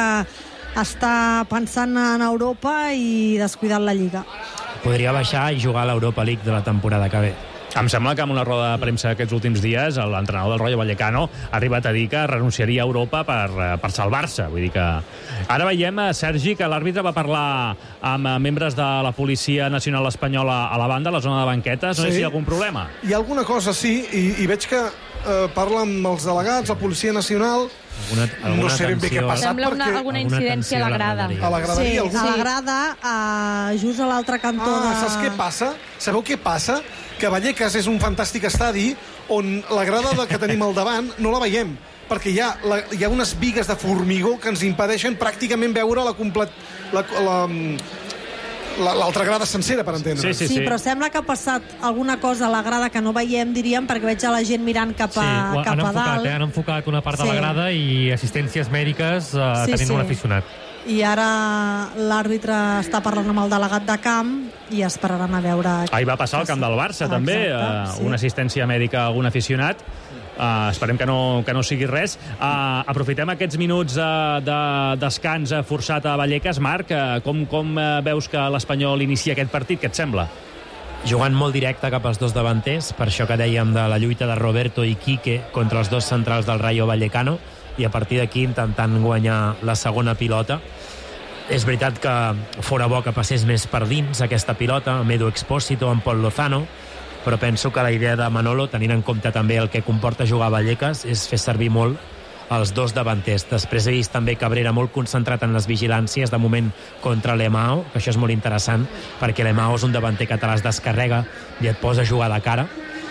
Speaker 18: està pensant en Europa i descuidant la Lliga.
Speaker 20: Podria baixar i jugar a l'Europa League de la temporada que ve.
Speaker 17: Em sembla que amb una roda de premsa aquests últims dies l'entrenador del Rayo Vallecano ha arribat a dir que renunciaria a Europa per, per salvar-se. Vull dir que... Ara veiem, Sergi, que l'àrbitre va parlar amb membres de la Policia Nacional Espanyola a la banda, a la zona de banquetes. No sé
Speaker 5: Sí.
Speaker 17: si hi ha algun problema.
Speaker 5: Hi ha alguna cosa, sí, i, i veig que eh, parla amb els delegats, la Policia Nacional.
Speaker 20: Alguna, alguna
Speaker 5: No sé ben bé què ha passat,
Speaker 21: Sembla una,
Speaker 5: perquè...
Speaker 21: alguna incidència a la grada.
Speaker 5: A la graderia,
Speaker 18: Sí,
Speaker 5: algú...
Speaker 18: a la grada, a, just a l'altre cantó
Speaker 5: Ah,
Speaker 18: de...
Speaker 5: saps què passa? Sabeu què passa? Que Vallecas és un fantàstic estadi on la grada de que tenim al davant no la veiem, perquè hi ha, la, hi ha unes bigues de formigó que ens impedeixen pràcticament veure la, complet, la, la, l'altra grada sencera, per entendre.
Speaker 18: Sí, sí, sí, sí, però sembla que ha passat alguna cosa a la grada que no veiem, diríem, perquè veig a la gent mirant cap a,
Speaker 24: sí,
Speaker 18: cap
Speaker 24: han
Speaker 18: a
Speaker 24: enfocat,
Speaker 18: dalt.
Speaker 24: Eh? Han enfocat una part
Speaker 18: Sí.
Speaker 24: de la grada i assistències mèdiques eh,
Speaker 18: Sí,
Speaker 24: tenint
Speaker 18: sí.
Speaker 24: un aficionat.
Speaker 18: I ara l'àrbitre està parlant amb el delegat de camp i esperaran a veure...
Speaker 17: Ahir va passar al camp del Barça,
Speaker 18: Ah,
Speaker 17: també,
Speaker 18: exacte,
Speaker 17: uh,
Speaker 18: sí.
Speaker 17: una assistència mèdica a algun aficionat. Uh, esperem que no, que no sigui res. Uh, aprofitem aquests minuts uh, de descans uh, forçat a Vallecas. Marc, uh, com, com uh, veus que l'Espanyol inicia aquest partit? Què et sembla?
Speaker 20: Jugant molt directe cap als dos davanters, per això que dèiem de la lluita de Roberto i Quique contra els dos centrals del Rayo Vallecano, i a partir d'aquí intentant guanyar la segona pilota. És veritat que fora bo que passés més per dins aquesta pilota, amb Edu Expósito, amb Pol Lozano, però penso que la idea de Manolo, tenint en compte també el que comporta jugar a Vallecas, és fer servir molt els dos davanters. Després he vist també Cabrera molt concentrat en les vigilàncies, de moment contra l'Emao, que això és molt interessant, perquè l'Emao és un davanter que te les descarrega i et posa a jugar de cara.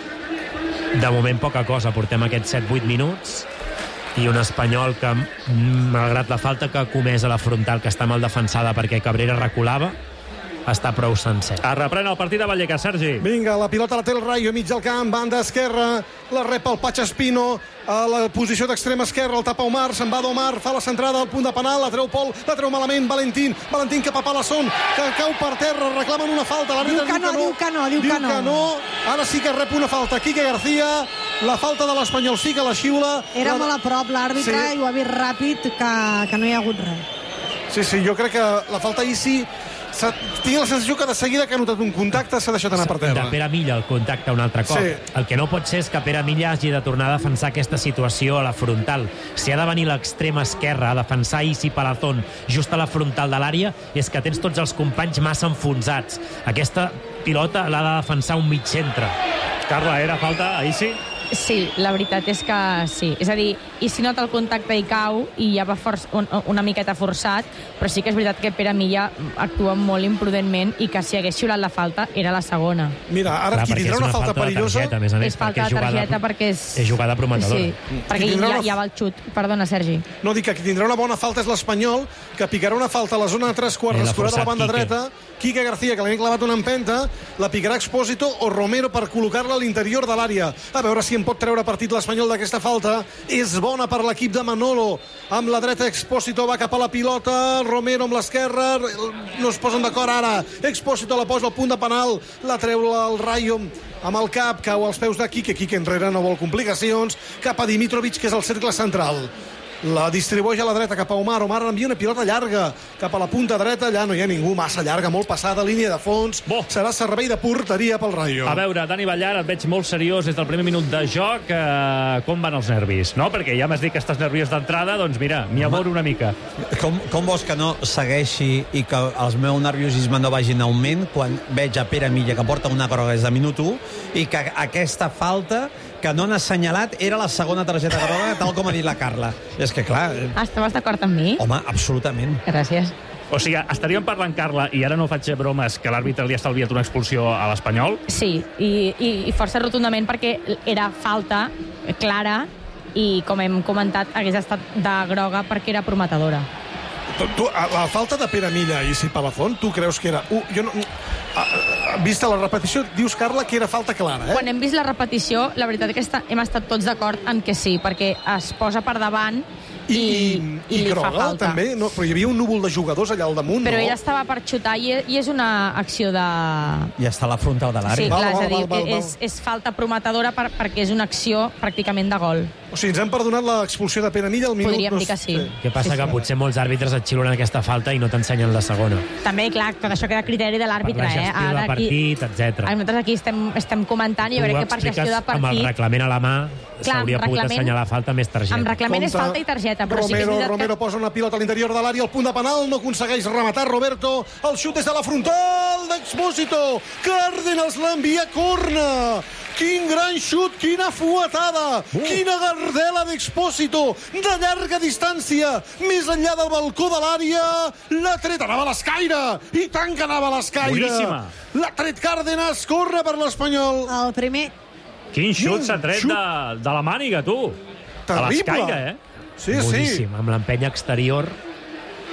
Speaker 20: De moment poca cosa, portem aquests set vuit minuts, i un Espanyol que, malgrat la falta que ha comès a la frontal, que està mal defensada perquè Cabrera reculava, està prou sencer.
Speaker 17: Es reprèn el partit de Vallecas, Sergi.
Speaker 5: Vinga, la pilota la té el Rayo, mig del camp, banda esquerra, la rep el Pacha Espino, a la posició d'extrema esquerra, el tapa Omar, se'n va d'Omar, fa la centrada al punt de penal, la treu Pol, la treu malament, Valentín, Valentín cap a Palasson, que cau per terra, reclamen una falta, l'àrbitre
Speaker 18: Diu que no, diu que no, diu que no.
Speaker 5: que no, ara sí que rep una falta, Quique García, la falta de l'Espanyol sí que la xiula.
Speaker 18: Era
Speaker 5: la...
Speaker 18: molt a prop l'àrbitre
Speaker 5: Sí.
Speaker 18: i ho ha vist ràpid, que, que no hi ha hagut res.
Speaker 5: Sí, sí, jo crec que la falta ahir sí, tinc la sensació que de seguida que ha notat un contacte s'ha deixat anar per terra.
Speaker 20: De Pere Milla el contacte un altre cop.
Speaker 5: Sí.
Speaker 20: El que no pot ser és que Pere Milla hagi de tornar a defensar aquesta situació a la frontal. Si ha de venir l'extrema esquerra a defensar Isi Palazón just a la frontal de l'àrea, és que tens tots els companys massa enfonsats. Aquesta pilota l'ha de defensar un mig centre.
Speaker 17: Carla, era falta a Isi?
Speaker 21: Sí, la veritat és que sí. És a dir, i si nota el contacte i cau, i ja va for un, una miqueta forçat, però sí que és veritat que Pere Milla actua molt imprudentment i que si hagués xiulat la falta era la segona.
Speaker 5: Mira, ara
Speaker 20: Clar,
Speaker 5: qui
Speaker 20: perquè
Speaker 5: tindrà
Speaker 20: és
Speaker 5: una,
Speaker 20: una
Speaker 5: falta,
Speaker 20: falta de
Speaker 5: perillosa...
Speaker 20: targeta, a més a més,
Speaker 21: és falta
Speaker 20: perquè
Speaker 21: de
Speaker 20: és jugada-
Speaker 21: targeta perquè és...
Speaker 20: és jugada prometedora.
Speaker 21: Sí, perquè
Speaker 5: Qui tindrà
Speaker 21: ja,
Speaker 5: una-
Speaker 21: ja va el xut. Perdona, Sergi.
Speaker 5: No, dic que qui tindrà una bona falta és l'Espanyol, que picarà una falta a la zona de tres quarts,
Speaker 20: Eh, l'ha
Speaker 5: escurada a la
Speaker 20: forçat
Speaker 5: banda
Speaker 20: Quique.
Speaker 5: dreta, Quique García, que li ha clavat una empenta, la picarà Expósito o Romero per col·locar-la a l'interior de l'àrea. A veure si en pot treure partit l'Espanyol d'aquesta falta. És bona per l'equip de Manolo. Amb la dreta Expósito va cap a la pilota, Romero amb l'esquerra, no es posen d'acord ara. Expósito la posa al punt de penal, la treu el Rayo amb el cap, cau als peus de Quique. Quique enrere no vol complicacions, cap a Dimitrovic, que és el cercle central. La distribueix a la dreta cap a Omar. Omar envia una pilota llarga cap a la punta dreta. Allà no hi ha ningú, massa llarga, molt passada, línia de fons. Bo. Serà servei de porteria pel Rayo.
Speaker 17: A veure, Dani Ballar, et veig molt seriós des del primer minut de joc. Eh, com van els nervis? No? Perquè ja m'has dit que estàs nerviós d'entrada, doncs mira, m'hi amoro una mica.
Speaker 19: Com, com vols que no segueixi i que els meus nerviosisme no vagin en augment quan veig a Pere Milla que porta una groga des de minut u i que aquesta falta que no han assenyalat era la segona targeta groga, tal com ha dit la Carla. És que, clar...
Speaker 21: Estaves d'acord amb mi?
Speaker 19: Home, absolutament.
Speaker 21: Gràcies.
Speaker 17: O sigui, estaríem parlant, Carla, i ara no faig bromes, que l'àrbitre li ha estalviat una expulsió a l'Espanyol?
Speaker 21: Sí, i, i, i força rotundament perquè era falta clara i, com hem comentat, hagués estat de groga perquè era prometedora.
Speaker 5: Tu, tu, la falta de Pere Milla i si Palazón, tu creus que era... Uh, jo no, uh, vista la repetició, dius, Carla, que era falta clara, eh?
Speaker 21: Quan hem vist la repetició, la veritat és que està, hem estat tots d'acord en que sí, perquè es posa per davant i, i, i,
Speaker 5: I
Speaker 21: li fa
Speaker 5: groga,
Speaker 21: falta.
Speaker 5: també? No, però hi havia un núvol de jugadors allà al damunt,
Speaker 21: Però
Speaker 5: no?
Speaker 21: ell estava per xutar i, i és una acció de...
Speaker 19: I està a la frontal de
Speaker 21: Sí,
Speaker 19: l'àrea.
Speaker 21: clar, és a dir, és, és falta prometedora per, perquè és una acció pràcticament de gol.
Speaker 5: O sigui, ens han perdonat l'expulsió de Pere Milla al minut...
Speaker 21: Podríem
Speaker 5: no
Speaker 21: dir que sí.
Speaker 20: Què passa?
Speaker 21: Sí,
Speaker 20: Que
Speaker 21: sí.
Speaker 20: potser molts àrbitres et xiulen aquesta falta i no t'ensenyen la segona.
Speaker 21: També, clar, tot això queda a criteri de l'àrbitre,
Speaker 20: Per la
Speaker 21: eh?
Speaker 20: gestió de partit, etcètera.
Speaker 21: Ai, nosaltres aquí estem, estem comentant i jo crec que per gestió de
Speaker 20: Amb el
Speaker 21: partit...
Speaker 20: reglament a la mà
Speaker 21: Clar,
Speaker 20: s'hauria
Speaker 21: amb
Speaker 20: pogut
Speaker 21: reglament-
Speaker 20: assenyalar falta més targeta.
Speaker 21: Amb reglament és
Speaker 5: Compte.
Speaker 21: falta i targeta, però sí que és
Speaker 5: Romero,
Speaker 21: veritat
Speaker 5: Romero
Speaker 21: que...
Speaker 5: posa una pilota a l'interior de l'àrea, al punt de penal, no aconsegueix rematar Roberto, el xut des de la frontal d'Expósito, Cárdenas l'envia a corna, quin gran xut, quina fuetada, uh. quina gardela d'Expósito, de llarga distància, més enllà del balcó de l'àrea, l'ha tret, anava a l'escaire, i tant que anava a l'escaire.
Speaker 17: Boníssima.
Speaker 5: L'ha tret Cárdenas, corre per l'Espanyol.
Speaker 18: El primer...
Speaker 17: Quin xut s'ha tret
Speaker 5: xut.
Speaker 17: de, de la màniga, tu. A
Speaker 5: Terrible.
Speaker 17: l'escaire, eh?
Speaker 5: Sí, sí.
Speaker 20: Boníssim, amb l'empenya exterior.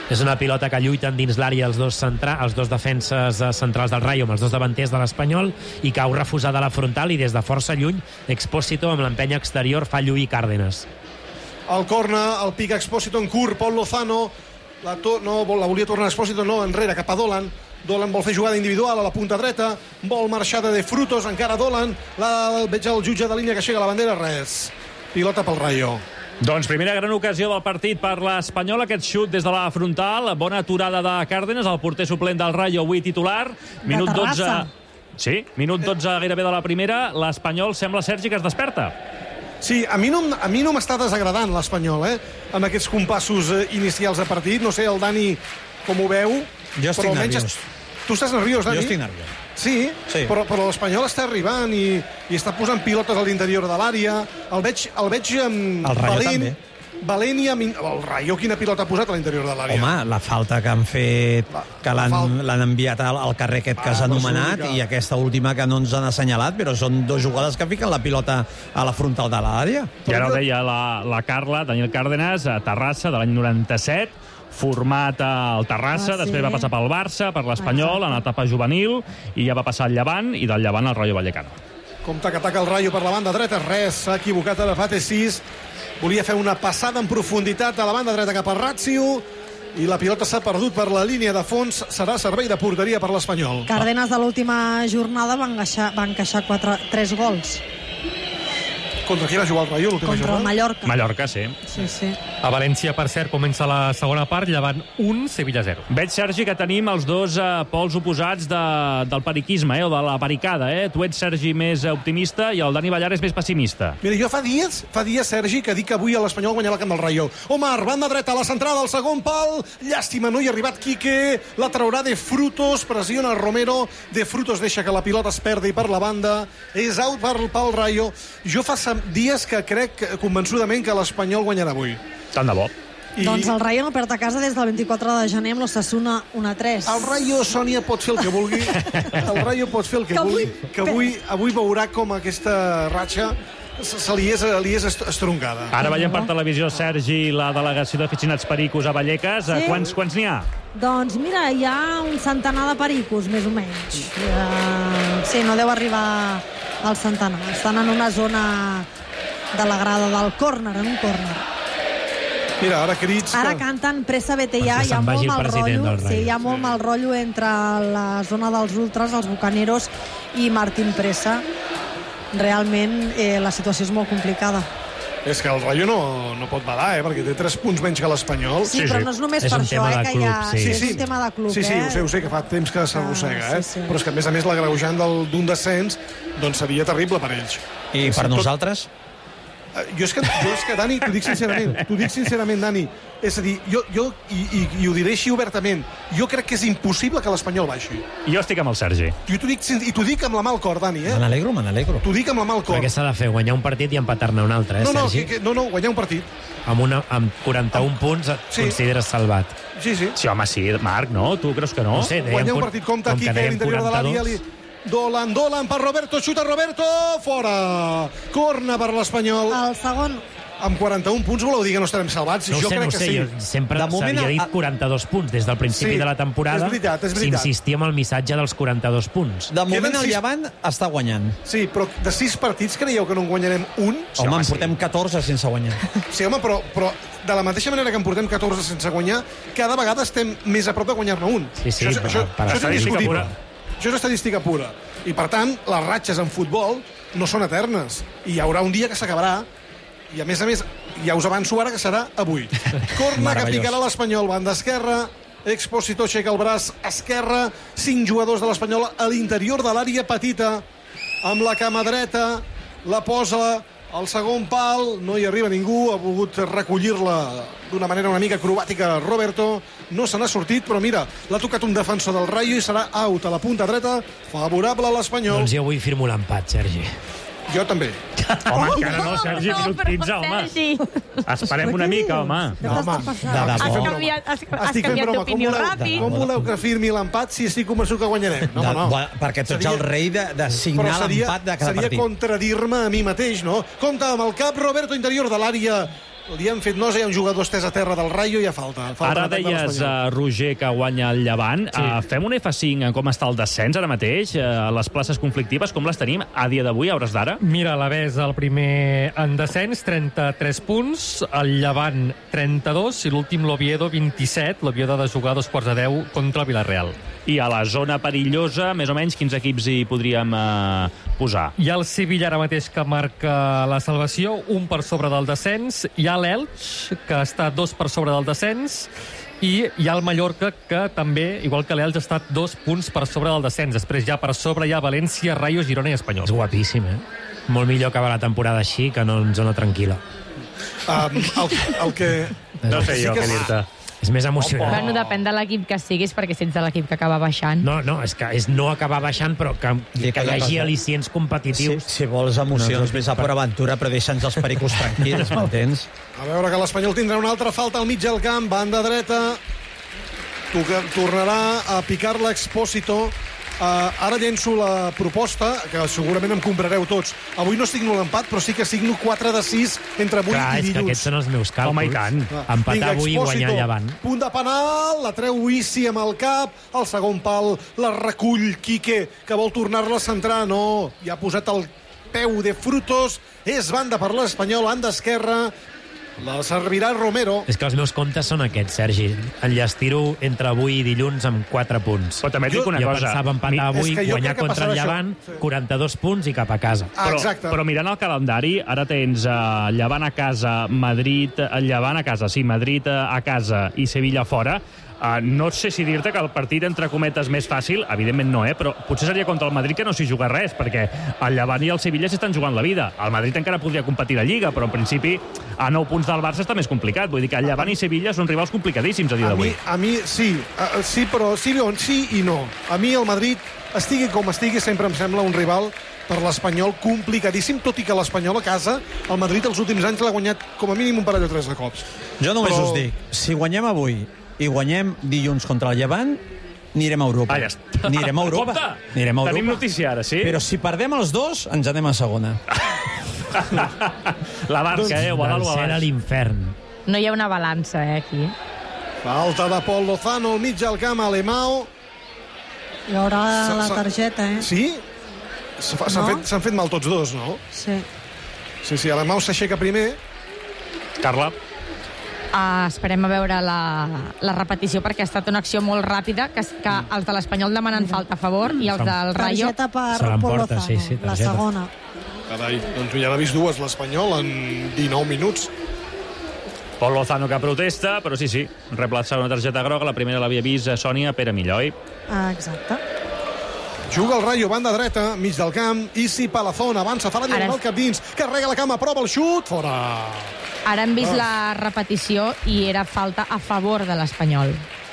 Speaker 20: És una pilota que lluiten dins l'àrea els dos, centra, els dos defenses centrals del Rayo amb els dos davanters de l'Espanyol i cau refusada a la frontal i des de força lluny Expósito amb l'empenya exterior fa lluir Cárdenas.
Speaker 5: El corna, el pica Expósito en curt, Pol Lozano la, to no, la volia tornar Expósito, no, enrere, cap a Dolan. Dolan vol fer jugada individual a la punta dreta, vol marxar de Frutos, encara Dolan, la, veig el jutge de línia que aixeca la bandera, res. Pilota pel Rayo.
Speaker 17: Doncs primera gran ocasió del partit per l'Espanyol, aquest xut des de la frontal, bona aturada de Cárdenas, el porter suplent del Rayo, avui titular. Minut dotze. Sí, minut dotze gairebé de la primera, l'Espanyol sembla, Sergi, que es desperta.
Speaker 5: Sí, a mi no, a mi no m'està desagradant l'Espanyol, eh? Amb aquests compassos eh, inicials de partit. No sé, el Dani com ho veu.
Speaker 19: Jo estic nerviós.
Speaker 5: Es... Tu estàs nerviós, Dani?
Speaker 19: Jo estic nerviós.
Speaker 5: Sí, sí. però, però l'Espanyol està arribant i, i està posant pilotes a l'interior de l'àrea. El veig, el veig um,
Speaker 19: el Rayo
Speaker 5: valent,
Speaker 19: també.
Speaker 5: Valent i amb... El Rayo, quina pilota ha posat a l'interior de l'àrea?
Speaker 19: Home, la falta que han fet, la, que l'han enviat al, al carrer aquest que ah, s'ha anomenat, i aquesta última que no ens han assenyalat, però són dos jugades que fiquen la pilota a la frontal de l'àrea.
Speaker 17: I ara ho deia la, la Carla, Daniel Cárdenas, a Terrassa, de l'any noranta-set, format al Terrassa, ah, sí. Després va passar pel Barça, per l'Espanyol, en etapa juvenil, i ja va passar al Llevant, i del Llevant al Rayo Vallecano.
Speaker 5: Compte que ataca el Rayo per la banda dreta, res, s'ha equivocat a Fate sis, volia fer una passada en profunditat a la banda dreta cap al Ratio, i la pilota s'ha perdut per la línia de fons, serà servei de porteria per l'Espanyol.
Speaker 18: Cárdenas de l'última jornada va encaixar, va encaixar quatre, tres gols.
Speaker 5: Contra qui va jugar el Rayo l'última jornada?
Speaker 18: Contra el Mallorca.
Speaker 17: Mallorca, sí.
Speaker 18: Sí, sí.
Speaker 24: A València, per cert, comença la segona part, Llevant un, Sevilla zero.
Speaker 17: Veig, Sergi, que tenim els dos eh, pols oposats de, del periquisme, eh, o de la pericada. Eh? Tu ets, Sergi, més optimista i el Dani Ballar és més pessimista.
Speaker 5: Mira, jo fa dies, fa dies, Sergi, que dic que avui l'Espanyol guanyarà el camp del Rayo. Omar, banda dreta, a la centrada, al segon pal. Llàstima, no hi ha arribat Quique. La traurà de Frutos, pressiona Romero. De Frutos deixa que la pilota es perdi per la banda. És out per, pel Rayo. Jo fa dies que crec convençudament que l'Espanyol guanyarà avui.
Speaker 17: Tant de bo.
Speaker 18: I... Doncs el Rayo no perd a casa des del vint-i-quatre de gener amb l'Osasuna un a tres.
Speaker 5: El Rayo, Sònia, pot fer el que vulgui. El Rayo pot fer el que, que vulgui. Avui... Que avui, avui veurà com aquesta ratxa se li és, li és estroncada.
Speaker 17: Ara veiem per televisió, Sergi, la delegació d'aficionats pericos a Vallecas. Sí. Quants quants n'hi ha?
Speaker 18: Doncs mira, hi ha un centenar de pericos, més o menys. Uh, sí, no deu arribar al centenar. Estan en una zona de la grada del córner, en un córner.
Speaker 5: Mira, ara crits...
Speaker 18: Ara que... canten Pressa vete ja, hi ha molt mal rotllo. Sí, hi ha molt mal rotllo entre la zona dels ultras, els bucaneros, i Martín Pressa. Realment eh, la situació és molt complicada.
Speaker 5: És que el Rayo no, no pot badar, eh? Perquè té tres punts menys que l'Espanyol.
Speaker 18: Sí, sí, però no és només és per això, eh? Que hi ha...
Speaker 5: sí. Sí,
Speaker 18: és
Speaker 5: sí.
Speaker 18: un tema de club,
Speaker 5: sí, sí,
Speaker 18: eh?
Speaker 5: ho sé, ho sé, que fa temps que s'arrossega,
Speaker 18: ah,
Speaker 5: eh?
Speaker 18: sí, sí.
Speaker 5: Però és que, a més a més, l'agreujant d'un descens doncs seria terrible per ells.
Speaker 19: I
Speaker 5: és
Speaker 19: per
Speaker 5: tot...
Speaker 19: nosaltres?
Speaker 5: Jo és, que, jo és que, Dani, t'ho dic sincerament, t'ho dic sincerament, Dani, és a dir, jo, jo i, i, i ho diré així obertament, jo crec que és impossible que l'Espanyol baixi.
Speaker 17: Jo estic amb el Sergi.
Speaker 5: Jo t'ho dic, i t'ho dic amb la mà al cor, Dani, eh?
Speaker 19: Me n'alegro, me n'alegro.
Speaker 5: T'ho dic amb la mà al cor.
Speaker 20: Però què s'ha de fer? Guanyar un partit i empatar-ne un altre, eh,
Speaker 5: no, no,
Speaker 20: Sergi?
Speaker 5: Que, que, no, no, guanyar un partit.
Speaker 20: Amb, una, amb quaranta-un amb... punts et sí. consideres salvat.
Speaker 5: Sí, sí.
Speaker 17: Sí, home, sí, Marc, no? Tu creus que no?
Speaker 20: No sé,
Speaker 5: guanyar un partit, compta aquí, que a l'interior de l'àrea li... Dolan, Dolan per Roberto, xuta Roberto, fora! Corna per l'Espanyol.
Speaker 18: El segon...
Speaker 5: Amb quaranta-un punts voleu dir que no estarem salvats?
Speaker 20: No
Speaker 5: jo
Speaker 20: sé,
Speaker 5: crec
Speaker 20: no
Speaker 5: que
Speaker 20: sé,
Speaker 5: sí.
Speaker 20: jo sempre s'havia dit quaranta-dos punts des del principi
Speaker 5: sí,
Speaker 20: de la temporada.
Speaker 5: És veritat, és veritat.
Speaker 20: S'insistia amb el missatge dels quaranta-dos punts.
Speaker 19: De moment el Llevant està guanyant.
Speaker 5: Sí, però de sis partits creieu que no en guanyarem un?
Speaker 19: Sí, home, home, en portem sí. catorze sense guanyar.
Speaker 5: Sí, home, però, però de la mateixa manera que en portem catorze sense guanyar, cada vegada estem més a prop de guanyar-ne un.
Speaker 20: Sí, sí,
Speaker 5: això,
Speaker 20: per,
Speaker 5: això,
Speaker 20: per
Speaker 5: això és indiscutible. Això és estadística pura. I, per tant, les ratxes en futbol no són eternes. I hi haurà un dia que s'acabarà. I, a més a més, ja us avanço ara que serà avui. Corna que picarà l'Espanyol, banda esquerra. Expósito aixeca el braç esquerre. Cinc jugadors de l'Espanyol a l'interior de l'àrea petita. Amb la cama dreta. La posa al segon pal. No hi arriba ningú. Ha volgut recollir-la d'una manera una mica acrobàtica Roberto. No se n'ha sortit, però mira, l'ha tocat un defensor del Rayo i serà out a la punta dreta. Favorable a l'Espanyol.
Speaker 20: Doncs jo avui firmo l'empat, Sergi.
Speaker 5: Jo també.
Speaker 17: Home, encara no, Sergi, minut quinze, home. Esperem una mica, home.
Speaker 5: No, home,
Speaker 21: de has canviat, has, has canviat d'opinió ràpid.
Speaker 5: Com voleu que firmi l'empat si estic convençut que guanyarem? No,
Speaker 19: no. De, perquè tu ets el rei de, de signar l'empat de cada
Speaker 5: seria
Speaker 19: partit.
Speaker 5: Seria contradir-me a mi mateix, no? Compte amb el cap, Roberto, interior de l'àrea li han fet nosa, hi ha un jugador estès a terra del Rayo i hi ha falta. falta
Speaker 17: Ara deies, uh, Roger, que guanya el Llevant. Sí. Uh, fem un F cinc en com està el descens ara mateix? Uh, les places conflictives, com les tenim a dia d'avui, a hores d'ara?
Speaker 24: Mira, l'Alavés el primer en descens, trenta-tres punts, el Llevant trenta-dos i l'últim l'Oviedo vint-i-set. L'Oviedo ha de jugar dos quarts de deu contra el Villarreal.
Speaker 17: I a la zona perillosa, més o menys, quins equips hi podríem uh, posar?
Speaker 24: Hi ha el Sevilla ara mateix que marca la salvació, un per sobre del descens. Hi ha l'Elx, que està dos per sobre del descens. I hi ha el Mallorca, que també, igual que l'Elx, ha estat dos punts per sobre del descens. Després ja per sobre hi ha València, Rayo, Girona i Espanyol.
Speaker 20: És guapíssim, eh? Molt millor acabar la temporada així que no en zona tranquil·la.
Speaker 5: Um, el, el que...
Speaker 17: No sé jo què dir-te.
Speaker 20: És més emocionant.
Speaker 21: Bueno, depèn de l'equip que siguis, perquè si ets de l'equip que acaba baixant...
Speaker 20: No, no, és que és no acabar baixant, però que, que, que hi hagi al·licients competitius.
Speaker 19: Si, si vols emocions, no, vés a Port Aventura, però deixa'ns els pericos tranquils, m'entens?
Speaker 5: A veure que l'Espanyol tindrà una altra falta al mig del camp, banda dreta. Tornarà a picar l'Expósito. Uh, ara llenço la proposta, que segurament em comprareu tots. Avui no signo l'empat, però sí que signo quatre de sis entre avui
Speaker 20: Clar,
Speaker 5: i dilluns.
Speaker 20: Clar, és que aquests són els meus càlculs.
Speaker 17: Home, i tant.
Speaker 20: Empatar
Speaker 5: Vinga,
Speaker 20: avui i guanyar Llevant.
Speaker 5: Punt de penal, la treu Wissi amb el cap, el segon pal la recull Quique, que vol tornar-la a centrar. No, hi ha posat el peu de Frutos, és banda per l'Espanyol, banda esquerra, la servirà Romero.
Speaker 20: És que els meus comptes són aquests, Sergi. Enllestir-ho entre avui i dilluns amb quatre punts.
Speaker 17: Però també et dic una
Speaker 20: jo
Speaker 17: cosa.
Speaker 20: Jo pensava empatar avui, guanyar contra el Llevant, sí. quaranta-dos punts i cap a casa.
Speaker 5: Ah,
Speaker 17: però, però mirant el calendari, ara tens uh, Llevant a casa, Madrid, uh, Llevant a casa, sí, Madrid uh, a casa i Sevilla fora. Uh, no sé si dir-te que el partit, entre cometes, més fàcil, evidentment no, eh, però potser seria contra el Madrid, que no s'hi juga res, perquè el Llevant i el Sevilla s'estan jugant la vida. El Madrid encara podria competir a Lliga, però en principi a nou punts del Barça està més complicat. Vull dir que el Llevant i Sevilla són rivals complicadíssims a dia d'avui.
Speaker 5: A mi, a mi sí, uh, sí, però sí, sí i no. A mi el Madrid, estigui com estigui, sempre em sembla un rival per l'Espanyol complicadíssim, tot i que l'Espanyol a casa, el Madrid els últims anys l'ha guanyat com a mínim un parell o tres de cops.
Speaker 19: Jo només
Speaker 5: però...
Speaker 19: us dic, si guanyem avui i guanyem dilluns contra el Llevant, anirem a Europa.
Speaker 17: Ah, ja està.
Speaker 19: Anirem a Europa. Anirem a Europa.
Speaker 17: Tenim notícia ara, sí?
Speaker 19: Però si perdem els dos, ens anem a segona.
Speaker 17: La barca, doncs, eh? O a
Speaker 20: del cel a l'infern.
Speaker 21: No hi ha una balança, eh, aquí.
Speaker 5: Falta de Pol Lozano al mig del camp, Alemao.
Speaker 18: Hi haurà la targeta, eh?
Speaker 5: Sí? S'han no? fet, fet mal tots dos, no?
Speaker 18: Sí.
Speaker 5: Sí, sí, Alemao s'aixeca primer.
Speaker 17: Carla.
Speaker 21: Uh, esperem a veure la, la repetició, perquè ha estat una acció molt ràpida, que, que els de l'Espanyol demanen falta a favor i els del Rayo...
Speaker 18: Targeta per Pol Lozano, sí, sí, la segona.
Speaker 5: Carai, doncs ja l'ha vist dues l'Espanyol en dinou minuts.
Speaker 17: Pol Lozano que protesta, però sí, sí, rep la segona targeta groga. La primera l'havia vist Sònia Pere Milloi.
Speaker 18: Ah, exacte.
Speaker 5: Juga el Rayo, banda dreta, mig del camp. Isi Palazón avança, fa la diagonal cap dins, carrega la cama, prova el xut, fora.
Speaker 21: Ara hem vist la repetició i era falta a favor de l'Espanyol.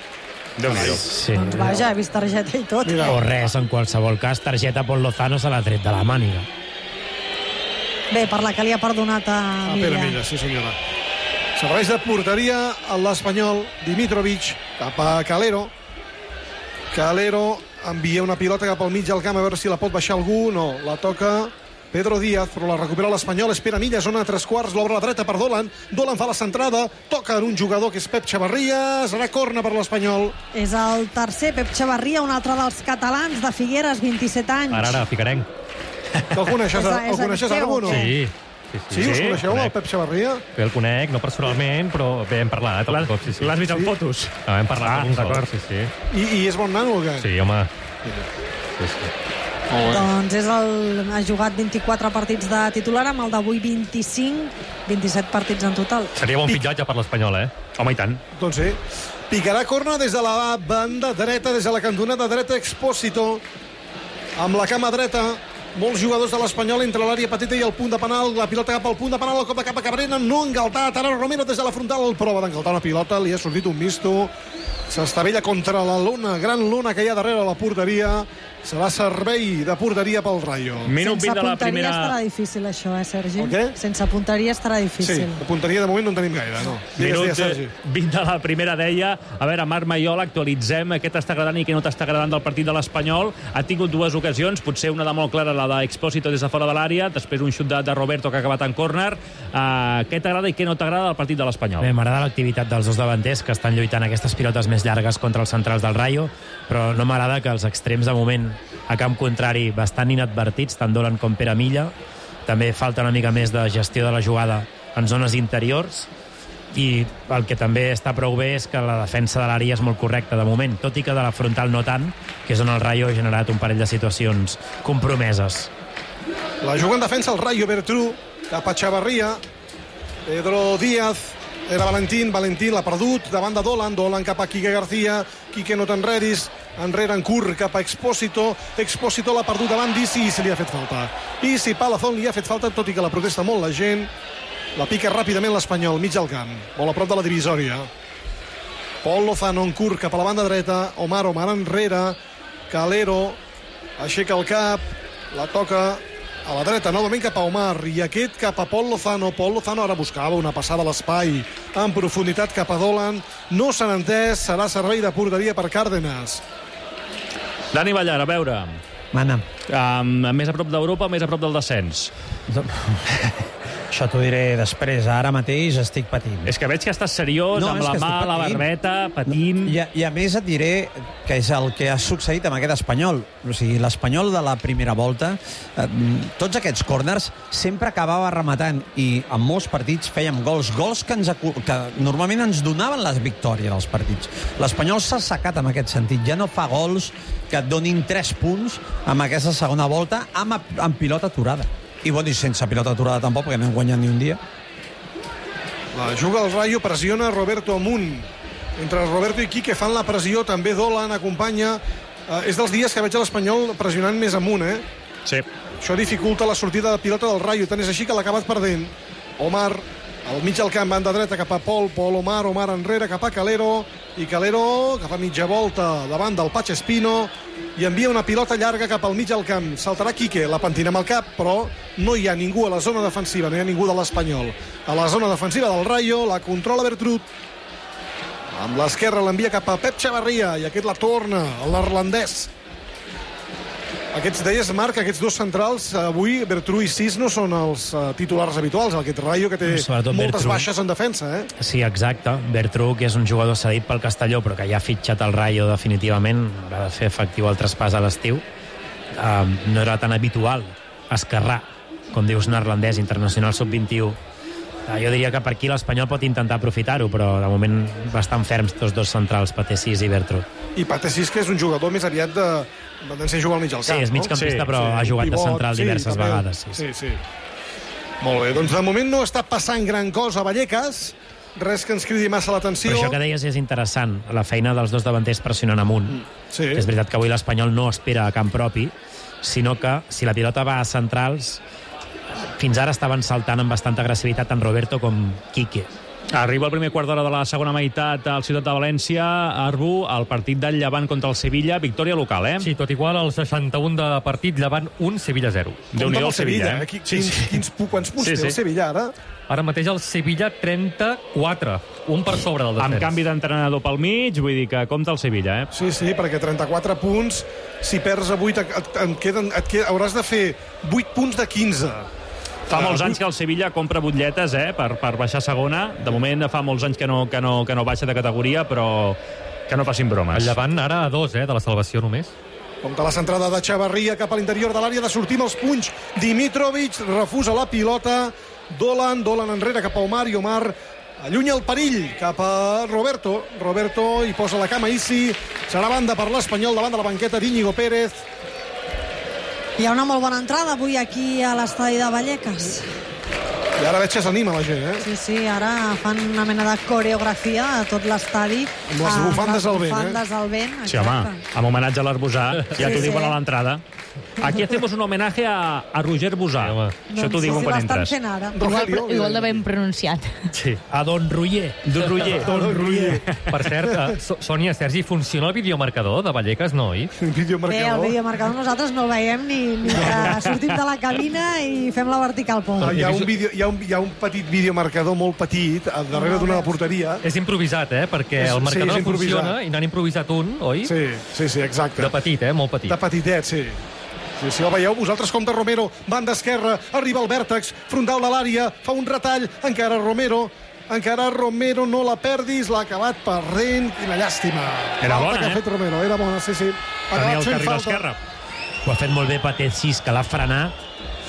Speaker 20: Sí.
Speaker 18: Doncs vaja, he vist targeta i tot.
Speaker 20: Mira. O res, en qualsevol cas, targeta Pol Lozano se l'ha tret de la màniga.
Speaker 18: Bé, per la que li ha perdonat a Milla.
Speaker 5: A Pere Milla, sí senyora. Serveix de porteria a l'Espanyol, Dimitrovic, cap a Calero. Calero envia una pilota cap al mig del camp, a veure si la pot baixar algú. No, la toca Pedro Díaz, però la recupera l'Espanyol. Espera Milla, zona de tres quarts, l'obre a la dreta per Dolan. Dolan fa la centrada, toca en un jugador que és Pep Chavarria. Serà corna per l'Espanyol.
Speaker 18: És el tercer, Pep Chavarria, un altre dels catalans de Figueres, vint-i-set anys.
Speaker 24: Ara, ara, ficarem.
Speaker 5: El coneixes, el coneixes algú, no?
Speaker 24: Sí. Sí, sí,
Speaker 5: sí, us coneixeu, el Pep Chavarria?
Speaker 24: Bé, el conec, no personalment, però bé, hem parlat. L'has sí, sí.
Speaker 17: vist en sí? fotos?
Speaker 24: No, hem parlat ah, un cop, sí, sí.
Speaker 5: I, I és bon nano o què?
Speaker 24: Sí, home. Sí, sí.
Speaker 18: Oh, doncs és el, ha jugat vint-i-quatre partits de titular, amb el d'avui vint-i-cinc, vint-i-set partits en total.
Speaker 24: Seria bon pitjatge per l'Espanyol, eh?
Speaker 17: Home, i tant.
Speaker 5: Doncs sí. Picarà corna des de la banda dreta, des de la cantonada dreta, Expósito, amb la cama dreta. Molts jugadors de l'Espanyol entre l'àrea petita i el punt de penal. La pilota cap al punt de penal, el cop de cap a Cabrera, no engaltat. Ara Romero des de la frontal, el prova d'engaltar una pilota, li ha sortit un misto. S'estavella contra la luna, gran luna que hi ha darrere la porteria. serà servei de porteria pel Rayo.
Speaker 17: Minut
Speaker 18: Sense
Speaker 17: vint de la
Speaker 18: punteria
Speaker 17: primera...
Speaker 18: estarà difícil, això, eh, Sergi?
Speaker 5: El què?
Speaker 18: Sense punteria estarà
Speaker 5: Sí,
Speaker 18: difícil.
Speaker 5: de punteria de moment no en tenim gaire, no. Digues,
Speaker 17: Minut
Speaker 5: digues, Sergi.
Speaker 17: vint de la primera deia. A veure, Marc Maiol, actualitzem què t'està agradant i què no t'està agradant del partit de l'Espanyol. Ha tingut dues ocasions, potser una de molt clara, la d'Expósito des de fora de l'àrea, després un xut de, de Roberto que ha acabat en córner. Uh, què t'agrada i què no t'agrada del partit de l'Espanyol?
Speaker 20: Bé, m'agrada l'activitat dels dos davanters que estan lluitant aquestes pilotes més llargues contra els centrals del Rayo, però no m'agrada que els extrems de moment a camp contrari bastant inadvertits, tant Dolan com Pere Milla. També falta una mica més de gestió de la jugada en zones interiors, i el que també està prou bé és que la defensa de l'àrea és molt correcta de moment, tot i que de la frontal no tant, que és on el Rayo ha generat un parell de situacions compromeses.
Speaker 5: La juga en defensa el Rayo, Bertru cap a Chavarria, Pedro Díaz, era Valentín, Valentín l'ha perdut, davant de Dolan, Dolan cap a Quique García, Quique no t'enredis, enrere en curt cap a Expósito, Expósito l'ha perdut davant d'Isi i se li ha fet falta. Isi Palazón li ha fet falta, tot i que la protesta molt la gent. La pica ràpidament l'Espanyol, mig al camp, molt a prop de la divisòria. Pol Lozano en curt cap a la banda dreta, Omar, Omar enrere, Calero aixeca el cap, la toca a la dreta, novament cap a Omar, i aquest cap a Pol Lozano. Pol Lozano ara buscava una passada a l'espai en profunditat cap a Dolan, no s'han entès, serà servei de porteria per Cárdenas.
Speaker 17: Dani Ballar, a veure...
Speaker 19: Mana.
Speaker 17: Um, més a prop d'Europa o més a prop del descens?
Speaker 19: Això t'ho diré després. Ara mateix estic patint.
Speaker 17: És que veig que estàs seriós, no, amb la mà, la barbeta, patint...
Speaker 19: I, I a més et diré que és el que ha succeït amb aquest Espanyol. O sigui, l'Espanyol de la primera volta, eh, tots aquests córners sempre acabava rematant, i en molts partits fèiem gols, gols que, ens, que normalment ens donaven la victòria dels partits. L'Espanyol s'ha assecat en aquest sentit. Ja no fa gols que et donin tres punts amb aquesta segona volta amb, amb pilota aturada. I, bueno, i sense pilota aturada tampoc, perquè no hem guanyat ni un dia.
Speaker 5: La juga el Rayo, pressiona Roberto amunt. Entre Roberto i Quique fan la pressió, també Dolan acompanya. Eh, és dels dies que veig l'Espanyol pressionant més amunt, eh?
Speaker 17: Sí.
Speaker 5: Això dificulta la sortida de pilota del Rayo, tant és així que l'ha acabat perdent. Omar, al mig del camp, banda dreta cap a Pol, Pol, Omar, Omar enrere cap a Calero, i Calero que fa mitja volta davant del Pache Espino i envia una pilota llarga cap al mig del camp. Saltarà Quique, la pentina amb el cap, però no hi ha ningú a la zona defensiva, no hi ha ningú de l'Espanyol. A la zona defensiva del Rayo, la controla Bertrut. Amb l'esquerra l'envia cap a Pep Chavarria, i aquest la torna, el neerlandès. Aquests, deies, Marc, aquests dos centrals, avui, Bertrú i Sis, no són els uh, titulars habituals. Aquest Rayo que té
Speaker 20: Sobretot
Speaker 5: moltes
Speaker 20: Bertrú.
Speaker 5: baixes en defensa, eh?
Speaker 20: Sí, exacte. Bertrú, que és un jugador cedit pel Castelló, però que ja ha fitxat el Rayo definitivament, va fer efectiu el traspàs a l'estiu. Uh, no era tan habitual esquerrar, com dius, neerlandès, internacional sub vint-i-u. Uh, jo diria que per aquí l'Espanyol pot intentar aprofitar-ho, però de moment bastant ferms tots dos centrals, Patessis i Bertrú.
Speaker 5: I Patessis, que és un jugador més aviat de... Tendència a jugar al mig del camp,
Speaker 20: sí, és migcampista,
Speaker 5: no?
Speaker 20: però
Speaker 5: sí,
Speaker 20: ha jugat
Speaker 5: pivot,
Speaker 20: de central
Speaker 5: sí,
Speaker 20: diverses
Speaker 5: també.
Speaker 20: vegades. Sí,
Speaker 5: sí, sí. Molt bé, doncs de moment no està passant gran cosa a Vallecas, res que ens cridi massa l'atenció.
Speaker 20: Però això que deies és interessant, la feina dels dos davanters pressionant amunt.
Speaker 5: Sí.
Speaker 20: És veritat que avui l'Espanyol no espera a camp propi, sinó que si la pilota va a centrals, fins ara estaven saltant amb bastanta agressivitat tant Roberto com Quique.
Speaker 17: Arriba el primer quart d'hora de la segona meitat al Ciutat de València. Arbu, el partit del Llevant contra el Sevilla, victòria local, eh?
Speaker 24: Sí, tot igual, al seixanta-un de partit, Llevant un, Sevilla zero.
Speaker 17: Déu-n'hi-do el Sevilla, eh?
Speaker 5: Quins, sí, sí. Quins, quants punts
Speaker 17: Sí,
Speaker 5: té
Speaker 17: sí.
Speaker 5: el Sevilla, ara?
Speaker 24: Ara mateix el Sevilla trenta-quatre, un per sobre del descens.
Speaker 17: Amb canvi d'entrenador pel mig, vull dir que compta el Sevilla, eh?
Speaker 5: Sí, sí, perquè trenta-quatre punts, si perds a vuit, et, et queden, et queden, hauràs de fer vuit punts de quinze.
Speaker 17: Fa molts anys que el Sevilla compra butlletes, eh, per, per baixar a segona. De moment fa molts anys que no, que, no, que no baixa de categoria, però que no facin bromes.
Speaker 24: El Llevant ara a dos, eh, de la salvació només.
Speaker 5: Compte la centrada de Chavarria cap a l'interior de l'àrea, de sortir amb els punys. Dimitrovic refusa la pilota. Dolan, Dolan enrere cap a Omar, i Omar allunya el perill cap a Roberto. Roberto hi posa la cama Isi. Serà banda per l'Espanyol davant de la banqueta d'Íñigo Pérez.
Speaker 18: Hi ha una molt bona entrada avui aquí a l'estadi de Vallecas.
Speaker 5: I ara veig que s'anima la gent, eh?
Speaker 18: Sí, sí, ara fan una mena de coreografia a tot l'estadi.
Speaker 5: Amb les bufandes al vent, eh?
Speaker 18: Amb les bufandes al vent,
Speaker 17: Sí, home, amb homenatge a l'Arbusà, ja
Speaker 18: Sí,
Speaker 17: t'ho diuen
Speaker 18: sí.
Speaker 17: a l'entrada. Aquí hacemos un homenaje a, a Roger Busà. Això t'ho
Speaker 18: Doncs
Speaker 17: diuen
Speaker 18: sí,
Speaker 17: quan
Speaker 18: l'estan
Speaker 17: entres.
Speaker 18: fent ara.
Speaker 21: Igual, igual de ben pronunciat.
Speaker 17: Sí.
Speaker 20: A Don Ruller.
Speaker 17: Don Ruller.
Speaker 20: Don Ruller.
Speaker 24: Per cert, eh, So- Sònia, Sergi, funciona el videomarcador de Vallecas, no, oi?
Speaker 18: Bé, el videomarcador nosaltres no el veiem ni, ni que sortim de la cabina i fem la vertical pol.
Speaker 5: Hi ha un, vídeo, hi, ha un, hi ha un petit videomarcador molt petit a darrere d'una porteria.
Speaker 24: És improvisat, eh? Perquè
Speaker 5: És-
Speaker 24: el
Speaker 5: sí,
Speaker 24: marcador
Speaker 5: és improvisat.
Speaker 24: funciona i n'han improvisat un, oi?
Speaker 5: Sí, sí, sí, exacte.
Speaker 24: De petit, eh? Molt petit.
Speaker 5: De petitet, sí. Sí, sí, el veieu vosaltres com de Romero, banda esquerra, arriba al vèrtex, frontal de l'àrea, fa un retall, encara Romero, encara Romero, no la perdis, l'ha acabat perdent, quina llàstima.
Speaker 20: Era
Speaker 5: Falta
Speaker 20: bona,
Speaker 5: que ha
Speaker 20: eh?
Speaker 5: fet Romero, era bona, sí, sí. Ha
Speaker 20: Tenia
Speaker 5: acabat
Speaker 20: el
Speaker 5: fent
Speaker 20: carril
Speaker 5: falta.
Speaker 20: esquerre. Ho ha fet molt bé Patet sis, que l'ha frenat,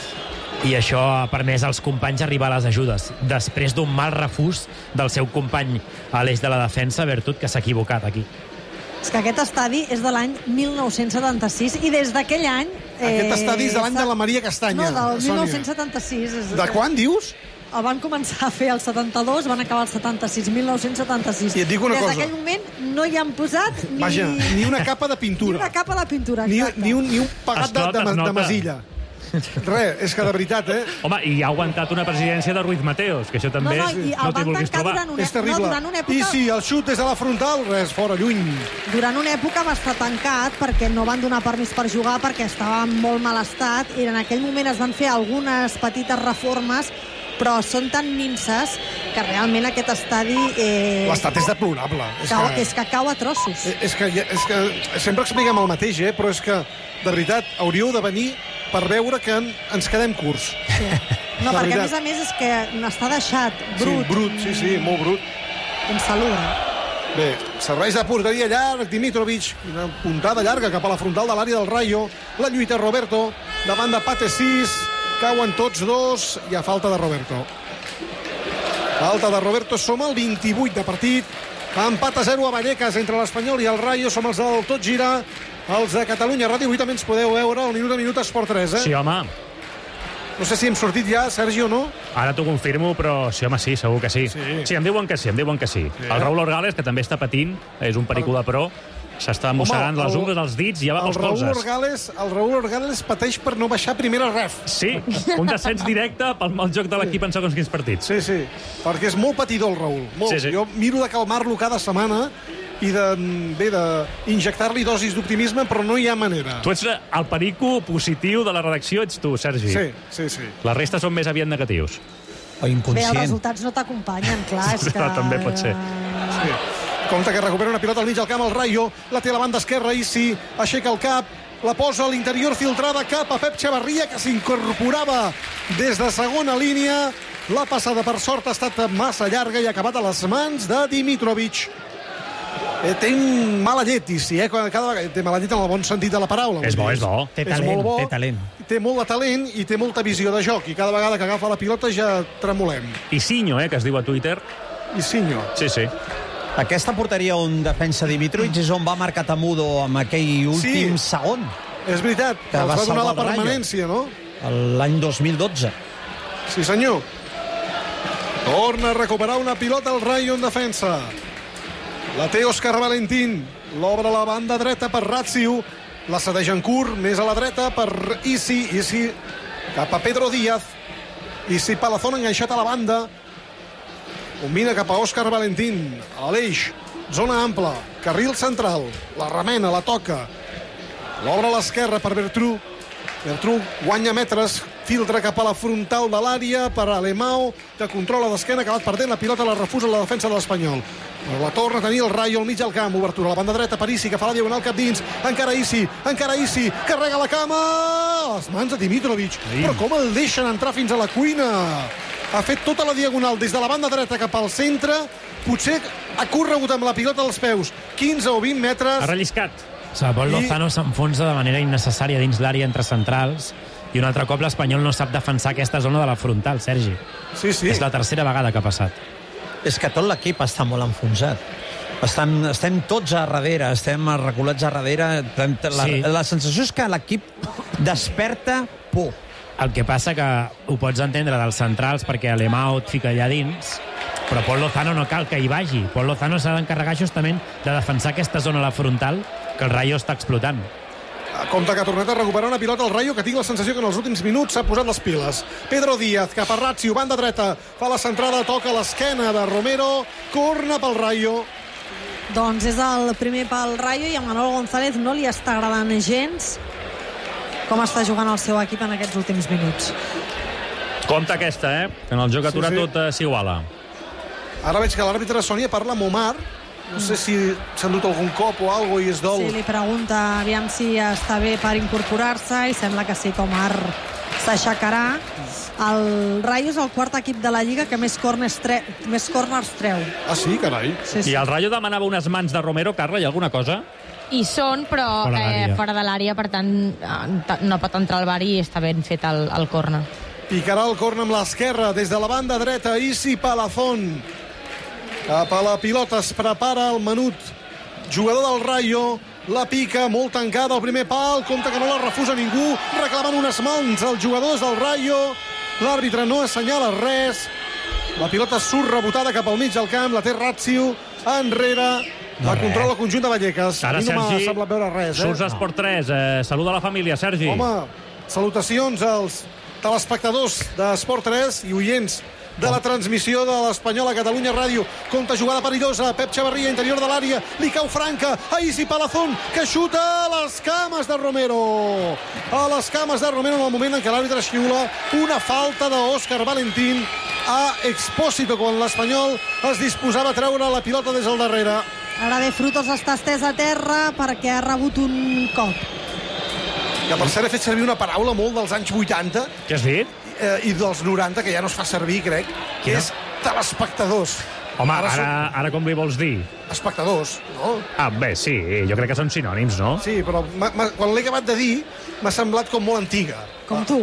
Speaker 20: i això ha permès als companys arribar a les ajudes. Després d'un mal refús del seu company a l'eix de la defensa, Bertut, que s'ha equivocat aquí.
Speaker 18: És que aquest estadi és de l'any mil nou-cents setanta-sis i des d'aquell any...
Speaker 5: Aquest estadi és de l'any de la Maria Castanya,
Speaker 18: No, del
Speaker 5: Sònia.
Speaker 18: mil nou-cents setanta-sis. És...
Speaker 5: De quan, dius?
Speaker 18: El van començar a fer el setanta-dos, van acabar el setanta-sis, mil nou-cents setanta-sis.
Speaker 5: I et dic una
Speaker 18: Des
Speaker 5: cosa.
Speaker 18: d'aquell moment no hi han posat ni...
Speaker 5: Vaja, ni una capa de pintura.
Speaker 18: Ni una capa de pintura,
Speaker 5: Ni,
Speaker 18: exacte.
Speaker 5: ni, un, ni un pagat
Speaker 17: Es
Speaker 5: de,
Speaker 17: nota,
Speaker 5: de,
Speaker 17: es
Speaker 5: de
Speaker 17: nota.
Speaker 5: masilla. Res, és que de veritat, eh?
Speaker 17: Home, i ha aguantat una presidència de Ruiz Mateos, que això també
Speaker 18: No, no, i el
Speaker 17: no t'hi
Speaker 18: van
Speaker 17: vulguis
Speaker 18: tancar
Speaker 17: trobar.
Speaker 18: durant una-
Speaker 5: És terrible.
Speaker 18: no, durant una època-
Speaker 5: I si el xut des de la frontal, res, fora, lluny.
Speaker 18: Durant una època va estar tancat perquè no van donar permís per jugar, perquè estava en molt mal estat, i en aquell moment es van fer algunes petites reformes, però són tan minces que realment aquest estadi... Eh,
Speaker 5: L'estat és deplorable. És
Speaker 18: cau,
Speaker 5: que,
Speaker 18: és que cau a trossos.
Speaker 5: eh, és, que, és que sempre expliquem el mateix, eh? Però és que, de veritat, hauríeu de venir per veure que en, ens quedem curts.
Speaker 18: No,
Speaker 5: de
Speaker 18: perquè a
Speaker 5: veritat.
Speaker 18: més a més és que està deixat brut.
Speaker 5: Sí, brut, sí, sí, molt brut.
Speaker 18: Insalubre.
Speaker 5: Bé, serveis de porteria llarg, Dimitrovic, una puntada llarga cap a la frontal de l'àrea del Rayo, la lluita Roberto, davant de Pate sis, cauen tots dos, i a falta de Roberto. Falta de Roberto, som al vint-i-vuit de partit, empat a zero a Vallecas entre l'Espanyol i el Rayo, som els del Tot Gira, els de Catalunya Ràdio, avui també ens podeu veure al minut a minut Esport tres, eh?
Speaker 17: Sí, home.
Speaker 5: No sé si hem sortit ja, Sergi, o no?
Speaker 17: Ara t'ho confirmo, però sí, home, sí, segur que sí.
Speaker 5: Sí,
Speaker 17: sí em diuen que sí, em diuen que sí.
Speaker 5: Sí.
Speaker 17: El Raúl Orgales, que també està patint, és un perico de pro, s'està mossegant
Speaker 5: Home,
Speaker 17: les
Speaker 5: el-
Speaker 17: ungles, els dits i ja va
Speaker 5: El
Speaker 17: pels
Speaker 5: Raúl
Speaker 17: colzes.
Speaker 5: Orgales, el Raúl Orgales pateix per no baixar a primera ref.
Speaker 17: Sí, un descens directe pel mal joc de l'equip en segons quins partits.
Speaker 5: Sí, sí, perquè és molt patidor el Raúl. Molt.
Speaker 17: Sí, sí.
Speaker 5: Jo miro de calmar-lo cada setmana i de, bé, d'injectar-li dosis d'optimisme, però no hi ha manera.
Speaker 17: Tu ets el perico positiu de la redacció, ets tu, Sergi.
Speaker 5: Sí, sí, sí.
Speaker 17: La resta són més aviat negatius.
Speaker 19: O
Speaker 18: Bé, els resultats no t'acompanyen, clar, és que...
Speaker 17: També pot ser.
Speaker 5: Sí. Compte que recupera una pilota al mig del camp el Rayo, la té a la banda esquerra, Isi, aixeca el cap, la posa a l'interior filtrada cap a Pep Xavarria, que s'incorporava des de segona línia. La passada, per sort, ha estat massa llarga i ha acabat a les mans de Dimitrovic. Eh, té mala llet, Isi, eh? Cada vegada té mala llet en el bon sentit de la paraula.
Speaker 17: És bo, és bo.
Speaker 19: Té
Speaker 5: És
Speaker 19: talent,
Speaker 5: molt bo.
Speaker 19: té talent.
Speaker 5: Té molt de talent i té molta visió de joc, i cada vegada que agafa la pilota ja tremolem.
Speaker 17: I Sinyo, eh, que es diu a Twitter.
Speaker 5: I Sinyo.
Speaker 17: Sí, sí.
Speaker 19: Aquesta porteria on defensa Dimitrovic és on va marcar Tamudo amb aquell últim
Speaker 5: Sí.
Speaker 19: segon.
Speaker 5: És veritat,
Speaker 19: Que
Speaker 5: els
Speaker 19: va
Speaker 5: va donar la
Speaker 19: salvar el Rayo.
Speaker 5: permanència, no?
Speaker 19: L'any dos mil dotze.
Speaker 5: Sí, senyor. Torna a recuperar una pilota al Rayo en defensa. La té Òscar Valentín. L'obre a la banda dreta per Razziu. La cedeix en curt, més a la dreta per Isi. Isi cap a Pedro Díaz. Isi Palazón enganxat a la banda. Combina cap a Òscar Valentín. A l'eix. Zona ampla. Carril central. La remena, la toca. L'obre a l'esquerra per Bertrú. Bertrú guanya metres, filtra cap a la frontal de l'àrea per Alemão, que controla d'esquena, ha acabat perdent la pilota, la refusa la defensa de l'Espanyol. Però la torna a tenir el Rayo al mig del camp, obertura a la banda dreta per Isi, que fa la diagonal cap dins, encara Isi, encara Isi, carrega la cama, a les mans de Dimitrovic, però com el deixen entrar fins a la cuina? Ha fet tota la diagonal des de la banda dreta cap al centre, potser ha corregut amb la pilota als peus quinze o vint metres.
Speaker 17: Ha relliscat.
Speaker 20: Sabol
Speaker 5: I-
Speaker 20: Lozano s'enfonsa de manera innecessària dins l'àrea entre centrals i un altre cop l'Espanyol no sap defensar aquesta zona de la frontal, Sergi.
Speaker 5: Sí, sí.
Speaker 20: És la tercera vegada que ha passat.
Speaker 19: És que tot l'equip està molt enfonsat. Estan, estem tots a darrere, estem reculats a darrere. La,
Speaker 20: Sí.
Speaker 19: la sensació és que l'equip desperta por.
Speaker 20: El que passa que ho pots entendre dels centrals perquè Alemão et fica allà dins, però Pol Lozano no cal que hi vagi. Pol Lozano s'ha d'encarregar justament de defensar aquesta zona a la frontal que el Rayo està explotant.
Speaker 5: Compte que ha tornat a recuperar una pilota al Rayo, que tinc la sensació que en els últims minuts s'ha posat les piles. Pedro Díaz, cap a Ratio, banda dreta, fa la centrada, toca l'esquena de Romero, corna pel Rayo.
Speaker 18: Doncs és el primer pel Rayo i a Manolo González no li està agradant gens com està jugant el seu equip en aquests últims minuts.
Speaker 17: Compte aquesta, eh? En el joc aturat
Speaker 5: Sí, sí.
Speaker 17: tot eh, s'iguala.
Speaker 5: Ara veig que l'àrbitre Sònia parla amb Omar. No sé si s'ha endut algun cop o alguna cosa i és dol.
Speaker 18: Sí, li pregunta aviam si està bé per incorporar-se i sembla que sí, que Omar s'aixecarà. El Rayo és el quart equip de la Lliga que més corners, tre... més corners treu.
Speaker 5: Ah, sí? Carai.
Speaker 18: Sí, sí.
Speaker 17: I el Rayo demanava unes mans de Romero. Carla, hi ha alguna cosa?
Speaker 21: Hi són, però
Speaker 17: Fora d'àrea.
Speaker 21: eh, fora de l'àrea, per tant, eh, no pot entrar al bar i està ben fet el, el corna.
Speaker 5: Picarà el corna amb l'esquerra des de la banda dreta. Isi Palazón. Cap a la pilota es prepara el menut jugador del Rayo. La pica, molt tancada al primer pal. Compte que no la refusa ningú. Reclamant unes mans als jugadors del Rayo. L'àrbitre no assenyala res. La pilota surt rebotada cap al mig del camp. La té Ratio enrere. La
Speaker 17: No,
Speaker 5: controla
Speaker 17: res.
Speaker 5: el conjunt de Vallecas.
Speaker 17: Ara,
Speaker 5: a mi no m'ha
Speaker 17: Sergi,
Speaker 5: semblat veure res. Eh?
Speaker 17: surts a Esport tres. Eh, saluda la família, Sergi.
Speaker 5: Home, salutacions als telespectadors d'Esport tres i oients de la transmissió de l'Espanyol a Catalunya Ràdio. Compte jugada perillosa, Pep Chavarria, interior de l'àrea, li cau Franca, a Isi Palazón, que xuta a les cames de Romero. A les cames de Romero en el moment en què l'àrbitre xiula una falta d'Òscar Valentín a Expósito, quan l'Espanyol es disposava a treure la pilota des del darrere.
Speaker 18: Ara bé, Frutos està estès a terra perquè ha rebut un cop.
Speaker 5: Que per cert he fet servir una paraula molt dels anys vuitanta.
Speaker 17: Què has dit?
Speaker 5: Eh, I dels noranta, que ja no es fa servir, crec, que és telespectadors.
Speaker 17: Home,
Speaker 5: Ara
Speaker 17: ara,
Speaker 5: són-
Speaker 17: ara com li vols dir?
Speaker 5: Espectadors, no?
Speaker 17: Ah, bé, sí, jo crec que són sinònims, no?
Speaker 5: Sí, però m'ha- m'ha- quan l'he acabat de dir m'ha semblat com molt antiga.
Speaker 18: Com tu.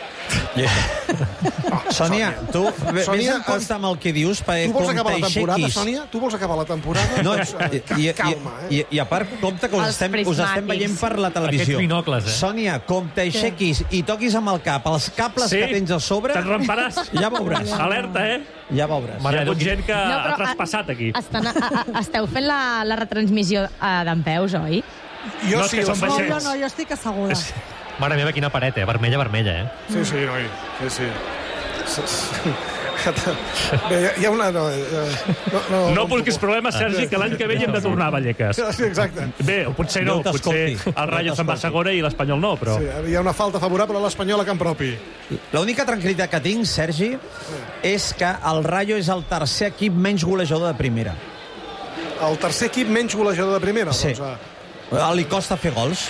Speaker 19: Sònia, tu ve-
Speaker 5: Sònia,
Speaker 19: vés en compte amb el que dius, perquè
Speaker 5: Tu vols
Speaker 19: com
Speaker 5: acabar la temporada,
Speaker 19: t'aixequis-
Speaker 5: Sònia? Tu vols acabar la temporada?
Speaker 19: No,
Speaker 5: Doncs, eh,
Speaker 19: i, i,
Speaker 5: calma,
Speaker 19: i,
Speaker 5: eh?
Speaker 19: i, i a part, compte que us
Speaker 21: Els
Speaker 19: estem, us estem
Speaker 21: prismàtics.
Speaker 19: veient per la televisió.
Speaker 24: Aquests binocles, eh?
Speaker 19: Sònia, com t'aixequis i toquis amb el cap els cables
Speaker 17: Sí?
Speaker 19: que tens a sobre...
Speaker 17: Te'n ramparàs.
Speaker 19: Ja veuràs.
Speaker 17: Alerta, eh?
Speaker 19: Ja veuràs.
Speaker 17: Hi ha hagut gent que
Speaker 21: No,
Speaker 17: ha
Speaker 21: però,
Speaker 17: traspassat aquí.
Speaker 21: Estan, a, a, esteu fent la, la retransmissió a dempeus, oi?
Speaker 5: Jo
Speaker 17: No, és
Speaker 5: sí,
Speaker 17: que
Speaker 5: ho
Speaker 17: són
Speaker 5: sé.
Speaker 18: No,
Speaker 17: vaixells.
Speaker 18: jo no, jo estic asseguda.
Speaker 24: Mare meva, quina paret, eh? Vermella, vermella, eh?
Speaker 5: Sí, sí, noi. Sí, sí. S- s- Bé, hi ha- hi ha una... No, eh, no, no,
Speaker 17: No busquis problemes, Sergi, que l'any que ve hi hem de tornar a Vallecas.
Speaker 5: Sí, exacte.
Speaker 17: Bé, o potser no,
Speaker 19: No
Speaker 17: potser
Speaker 19: t'escolti.
Speaker 17: el Rayo
Speaker 19: No
Speaker 17: se'n va a
Speaker 19: t'escolti.
Speaker 17: segona i l'Espanyol no, però...
Speaker 5: Sí, hi ha una falta favorable a l'Espanyol a camp propi.
Speaker 19: L'única tranquil·litat que tinc, Sergi, és que el Rayo és el tercer equip menys golejador de primera.
Speaker 5: El tercer equip menys golejador de primera.
Speaker 19: Sí.
Speaker 5: Doncs, eh,
Speaker 19: Li costa fer gols.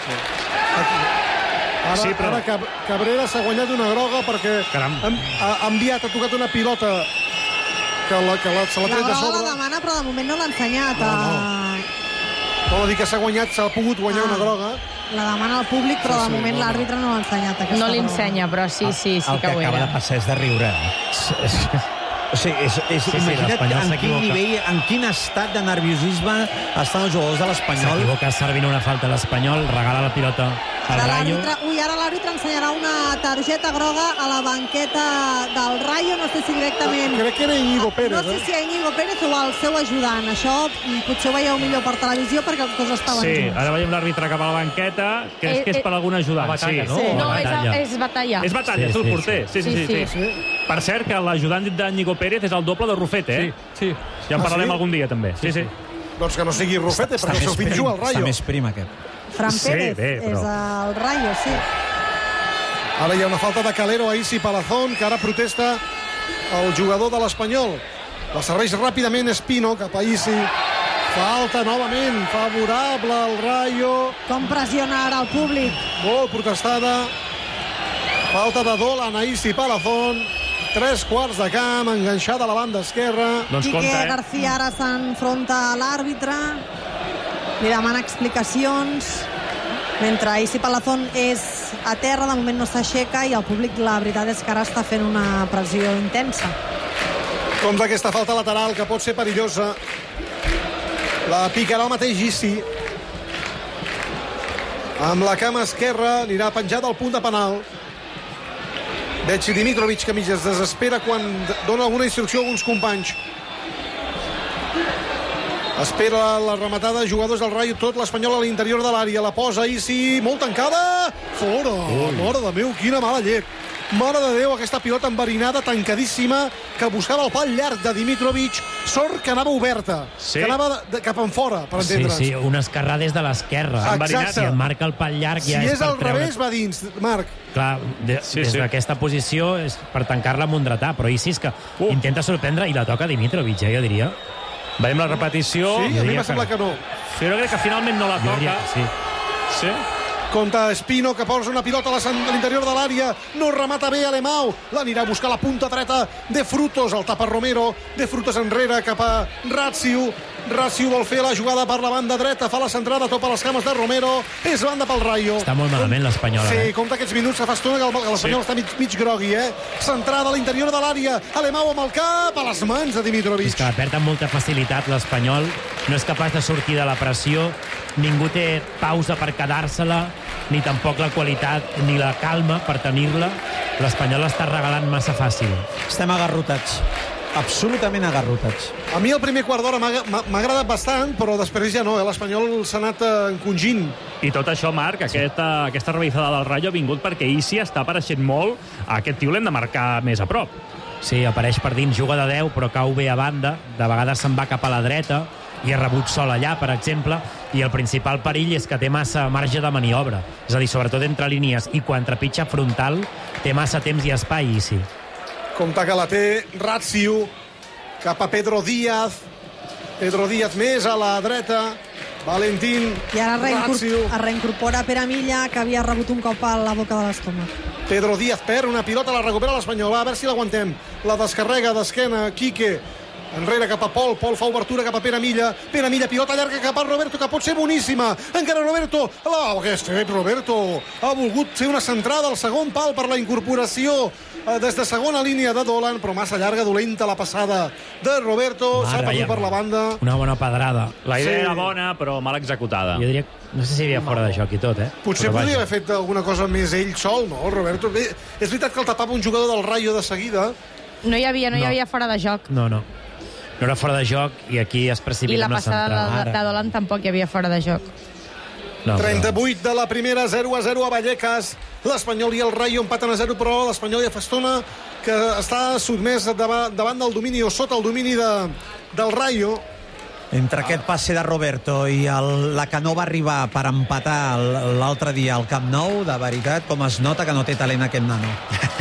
Speaker 5: Ara,
Speaker 17: Sí, però-
Speaker 5: ara Cab- Cabrera s'ha guanyat una groga perquè
Speaker 17: Caram.
Speaker 5: ha, ha enviat, ha tocat una pilota que, la, que la, se l'ha
Speaker 18: La
Speaker 5: tret de
Speaker 18: groga
Speaker 5: sobre.
Speaker 18: la demana, però de moment no l'ha ensenyat.
Speaker 5: No, no.
Speaker 18: a-
Speaker 5: Vol dir que s'ha guanyat, s'ha pogut guanyar
Speaker 18: Ah.
Speaker 5: una groga.
Speaker 18: La demana al públic, però
Speaker 5: Sí,
Speaker 18: de
Speaker 5: sí,
Speaker 18: moment
Speaker 5: no, no.
Speaker 18: l'àrbitre no l'ha ensenyat. aquesta
Speaker 21: No
Speaker 18: groga.
Speaker 21: l'ensenya, però sí, sí, sí
Speaker 19: el
Speaker 21: que
Speaker 19: que
Speaker 21: ho
Speaker 19: acaba
Speaker 21: era.
Speaker 19: de passar és de riure. O sigui, és, és,
Speaker 24: Sí, sí,
Speaker 19: imagina't
Speaker 24: l'Espanyol
Speaker 19: en quin
Speaker 24: s'equivoca.
Speaker 19: nivell, en quin estat de nerviosisme estan els jugadors de l'Espanyol.
Speaker 20: S'equivoca servint una falta a l'Espanyol, regala la pilota al
Speaker 18: Ara
Speaker 20: Rayo.
Speaker 18: l'àrbitre, ui, ara l'àrbitre ensenyarà una targeta groga a la banqueta del Rayo, no sé si directament...
Speaker 5: Crec que era Íñigo Pérez,
Speaker 18: No sé
Speaker 5: eh?
Speaker 18: si a Íñigo Pérez o al seu ajudant. Això mm, potser ho veieu millor per televisió perquè els dos estaven
Speaker 17: Sí,
Speaker 18: junts.
Speaker 17: ara veiem l'àrbitre cap a la banqueta, que és
Speaker 21: Eh,
Speaker 17: que és
Speaker 21: eh,
Speaker 17: per algun ajudant.
Speaker 24: a batalla,
Speaker 17: sí.
Speaker 24: no?
Speaker 17: Sí.
Speaker 21: No, és,
Speaker 24: Batalla.
Speaker 21: és batalla.
Speaker 17: És batalla,
Speaker 20: Sí,
Speaker 17: és el
Speaker 20: sí,
Speaker 17: porter. Sí, sí, sí. sí,
Speaker 21: Sí,
Speaker 17: Per cert, que l'ajudant d'Íñigo Pérez és el doble de Rufete, eh?
Speaker 24: Sí, sí.
Speaker 17: Ja en
Speaker 5: Ah,
Speaker 17: parlarem
Speaker 5: sí?
Speaker 17: algun dia, també. Sí, sí.
Speaker 5: Doncs que no sigui Rufete, perquè el seu fill juga al
Speaker 19: Està
Speaker 5: Rayo.
Speaker 19: més prim, aquest.
Speaker 18: Fran
Speaker 17: Sí,
Speaker 18: Pérez
Speaker 17: bé, però-
Speaker 18: és el Rayo, sí.
Speaker 5: Ara hi ha una falta de Calero a Isi Palazón, que ara protesta el jugador de l'Espanyol. La serveix ràpidament Espino cap a Isi. Falta novament, favorable al Rayo.
Speaker 18: Com pressiona ara el públic.
Speaker 5: Molt protestada. Falta de Dolan a Isi Palazón. Tres quarts de camp, enganxada a la banda esquerra.
Speaker 17: Doncs
Speaker 18: Quique
Speaker 17: compte, eh?
Speaker 18: García ara s'enfronta a l'àrbitre. Li demana explicacions. Mentre Isi Palazón és a terra, de moment no s'aixeca i el públic, la veritat és que ara està fent una pressió intensa.
Speaker 5: Com d'aquesta falta lateral, que pot ser perillosa. La picarà el mateix Isi. Amb la cama esquerra anirà penjada al punt de penal. Veig Dimitrovic que mig es desespera quan dona alguna instrucció a alguns companys. Espera la rematada, jugadors del Rayo, tot l'Espanyol a l'interior de l'àrea. La posa Isi, molt tancada. Fora! Ui. Mare de Déu, quina mala llet. Mare de Déu, aquesta pilota enverinada, tancadíssima, que buscava el pal llarg de Dimitrovic. Sort que anava oberta, sí. que anava de, de, cap enfora, per entendre's.
Speaker 20: Sí, sí, una escarrada des de l'esquerra.
Speaker 5: Exacte.
Speaker 20: I et marca el pal llarg.
Speaker 5: Si
Speaker 20: ja és,
Speaker 5: és al
Speaker 20: treure...
Speaker 5: revés, va dins, Marc.
Speaker 20: Clar, de, sí, des sí. d'aquesta posició és per tancar-la amb un dretà, però Isi és que uh. intenta sorprendre i la toca Dimitrovic, eh, jo diria.
Speaker 17: Veiem la repetició.
Speaker 5: Sí, a mi m'ha semblat que no.
Speaker 17: Jo crec que finalment no la toca.
Speaker 20: Sí.
Speaker 17: Sí?
Speaker 5: Compte Espino, que posa una pilota a l'interior de l'àrea. No remata bé Alemão. L'anirà a buscar la punta dreta de Frutos. El tapa Romero. De Frutos enrere cap a Ratziu. Ratziu vol fer la jugada per la banda dreta. Fa la centrada, topa les cames de Romero. És banda pel Rayo.
Speaker 20: Està molt malament l'Espanyol.
Speaker 5: Sí,
Speaker 20: eh?
Speaker 5: compte aquests minuts. Fa estona que l'Espanyol sí. està mig, mig grogui, eh? Centrada a l'interior de l'àrea. Alemão amb el cap a les mans de Dimitrovic.
Speaker 20: És que perd amb molta facilitat l'Espanyol. No és capaç de sortir de la pressió. Ningú té pausa per quedar-se-la, ni tampoc la qualitat ni la calma per tenir-la. L'Espanyol està regalant massa fàcil.
Speaker 19: Estem agarrotats. Absolutament agarrotats.
Speaker 5: A mi el primer quart d'hora m'ha agradat bastant, però després ja no, eh? L'Espanyol s'ha anat encongint.
Speaker 17: I tot això, Marc, aquesta, aquesta revisada del Rayo ha vingut perquè Isi està apareixent molt. Aquest tio l'hem de marcar més a prop.
Speaker 20: Sí, apareix per dins, juga de deu, però cau bé a banda. De vegades se'n va cap a la dreta i ha rebut sol allà, per exemple, i el principal perill és que té massa marge de maniobra. És a dir, sobretot entre línies, i quan trepitja frontal té massa temps i espai, i sí.
Speaker 5: Compte que la té Ratziu cap a Pedro Díaz. Pedro Díaz més a la dreta. Valentín
Speaker 18: I ara
Speaker 5: Ratziu.
Speaker 18: es reincorpora Pere Milla, que havia rebut un cop a la boca de l'estómac.
Speaker 5: Pedro Díaz perd una pilota, la recupera l'Espanyol. A veure si l'aguantem. La descarrega d'esquena Quique. Enrere cap a Pol, Pol fa obertura cap a Pere Milla, Pere Milla, pilota llarga cap a Roberto, que pot ser boníssima, encara Roberto, oh, què has fet Roberto? Ha volgut fer una centrada al segon pal per la incorporació eh, des de segona línia de Dolan, però massa llarga, dolenta la passada de Roberto, s'ha perdut per la banda.
Speaker 20: Una bona pedrada.
Speaker 17: La idea sí. era bona, però mal executada.
Speaker 20: Jo diria, no sé si hi havia fora de joc i tot, eh?
Speaker 5: Potser però podria haver fet alguna cosa més ell sol, no, Roberto? Bé, és veritat que el tapava un jugador del Rayo de seguida.
Speaker 21: No hi havia, no, no. hi havia fora de joc.
Speaker 20: No, no. No era fora de joc i aquí es precipita
Speaker 21: I la
Speaker 20: una
Speaker 21: passada
Speaker 20: centrada.
Speaker 21: de, de Dolan tampoc hi havia fora de joc.
Speaker 20: No,
Speaker 5: trenta-vuit de la primera, zero a zero a Vallecas. L'Espanyol i el Rayo empaten a zero, però l'Espanyol ja fa estona que està sotmès davant, davant del domini o sota el domini de, del Rayo.
Speaker 19: Entre aquest passe de Roberto i el, la que no va arribar per empatar l'altre dia al Camp Nou, de veritat, com es nota que no té talent aquest nano.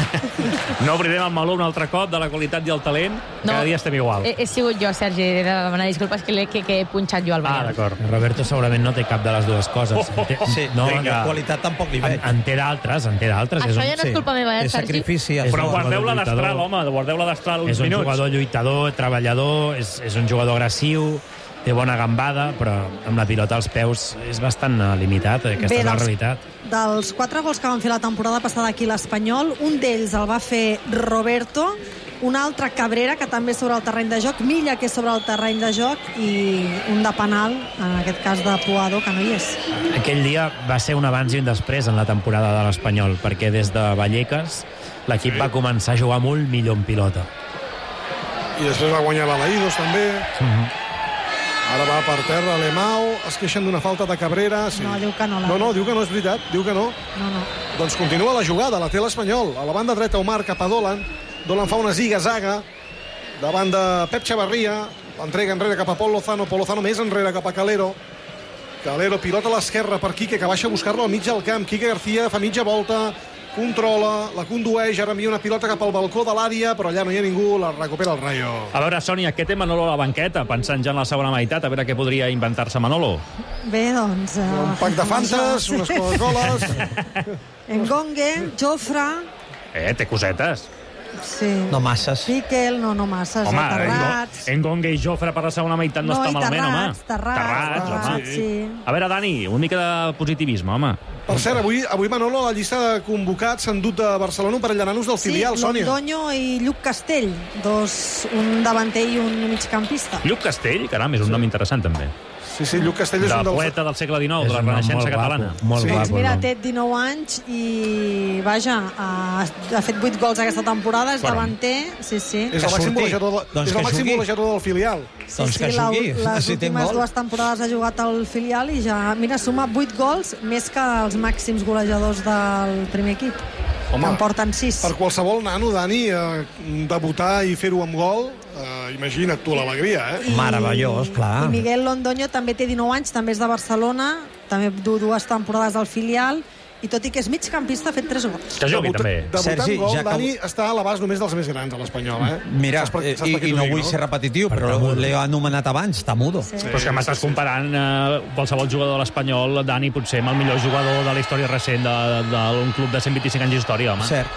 Speaker 17: No oblidem el meló un altre cop de la qualitat i el talent. No, cada dia estem igual.
Speaker 21: He, he sigut jo, Sergi, he de demanar disculpes que, que, que he punxat jo al Bayern.
Speaker 17: Ah, d'acord.
Speaker 20: Roberto segurament no té cap de les dues coses.
Speaker 19: Oh, oh, oh. Sí, no, la qualitat tampoc li veig.
Speaker 20: En, en té d'altres, en té d'altres.
Speaker 21: Això ja no és culpa meva, eh,
Speaker 19: Sergi? És sacrifici.
Speaker 17: Però guardeu-la d'astral, home, guardeu-la d'astral uns minuts.
Speaker 20: És un jugador lluitador, treballador, és, és un jugador agressiu, té bona gambada, però amb la pilota als peus és bastant limitat. Aquesta Bé, és la dels, realitat.
Speaker 18: Dels quatre gols que van fer la temporada passada aquí l'Espanyol, un d'ells el va fer Roberto, un altre Cabrera, que també és sobre el terreny de joc, Milla, que és sobre el terreny de joc, i un de penal, en aquest cas de Puado, que no hi és.
Speaker 20: Aquell dia va ser un abans i un després en la temporada de l'Espanyol, perquè des de Vallecas l'equip sí. va començar a jugar molt millor en pilota.
Speaker 5: I després va guanyar Balaïdos, també. Uh-huh. Ara va per terra Alemão, es queixen d'una falta de Cabrera. Sí.
Speaker 18: No, diu que no. La...
Speaker 5: No, no, diu que no, és veritat, diu que no.
Speaker 18: No, no.
Speaker 5: Doncs continua la jugada, la té l'Espanyol. A la banda dreta Omar cap a Dolan. Dolan fa una ziga-zaga davant de Pep Chavarria. L'entrega enrere cap a Pol Lozano. Pol Lozano més enrere cap a Calero. Calero pilota a l'esquerra per Quique, que baixa a buscar-lo al mig del camp. Quique García fa mitja volta, controla, la condueix, ara envia una pilota cap al balcó de l'àrea, però allà no hi ha ningú, la recupera el Rayo.
Speaker 17: A veure, Sònia, què té Manolo a la banqueta, pensant ja en la segona meitat, a veure què podria inventar-se Manolo?
Speaker 18: Bé, doncs... Uh,
Speaker 5: un pack de Fantes, unes Coca-Coles...
Speaker 18: Engongue, Jofre...
Speaker 17: Eh, té cosetes.
Speaker 18: Sí.
Speaker 19: No masses.
Speaker 18: Piquel, no, no masses.
Speaker 17: Home,
Speaker 18: Terrats.
Speaker 17: Engongue i Jofre per la segona meitat no, no està malament,
Speaker 18: terrats,
Speaker 17: home.
Speaker 18: Terrats, terrats,
Speaker 17: terrats, home.
Speaker 18: Sí.
Speaker 17: A veure, Dani, una mica de positivisme, home.
Speaker 5: Per cert, avui, avui Manolo, a la llista de convocats s'han dut de Barcelona un parell de nanos del filial,
Speaker 18: sí,
Speaker 5: Sònia.
Speaker 18: Sí, Londoño i Lluc Castell, dos, un davanter i un migcampista.
Speaker 17: Lluc Castell, caram, és un sí. nom interessant, també.
Speaker 5: Sí, sí, Lluc Castell és
Speaker 17: de
Speaker 5: un dels...
Speaker 17: poeta del segle dinou, de la Renaixença catalana.
Speaker 20: Molt
Speaker 18: Sí,
Speaker 20: guapo,
Speaker 18: mira,
Speaker 20: no?
Speaker 18: té dinou anys i, vaja, ha, ha fet vuit gols aquesta temporada, és
Speaker 5: Bueno.
Speaker 18: davanter, sí, sí.
Speaker 5: És el màxim golejador, de,
Speaker 19: Doncs
Speaker 5: és
Speaker 19: que
Speaker 5: el màxim
Speaker 19: jugui.
Speaker 5: golejador del filial.
Speaker 18: Sí, sí, la, les últimes dues temporades ha jugat al filial i ja, mira, suma vuit gols, més que els màxims golejadors del primer equip.
Speaker 5: Home,
Speaker 18: en porten sis.
Speaker 5: Per qualsevol nano, Dani, eh, debutar i fer-ho amb gol, eh, imagina't tu l'alegria, eh?
Speaker 19: Meravellós, clar.
Speaker 18: I Miguel Londoño també té dinou anys, també és de Barcelona, també du dues temporades al filial, i tot i que és migcampista ha fet tres gols.
Speaker 17: Que jugui, també.
Speaker 5: Debutar
Speaker 19: Sergi,
Speaker 5: en gol,
Speaker 19: ja que-
Speaker 5: Dani, està a l'abast només dels més grans a l'Espanyol, eh?
Speaker 19: Mira,
Speaker 5: Saps per-
Speaker 19: eh,
Speaker 5: saps
Speaker 19: i,
Speaker 5: per què
Speaker 19: i
Speaker 5: t'ho
Speaker 19: no
Speaker 5: dic,
Speaker 19: vull ser repetitiu, però l'he anomenat abans, Tamudo.
Speaker 18: Sí.
Speaker 17: Però és que m'estàs comparant eh, qualsevol jugador de l'Espanyol, Dani, potser amb el millor jugador de la història recent de- d'un club de cent vint-i-cinc anys d'història, home.
Speaker 19: Cert.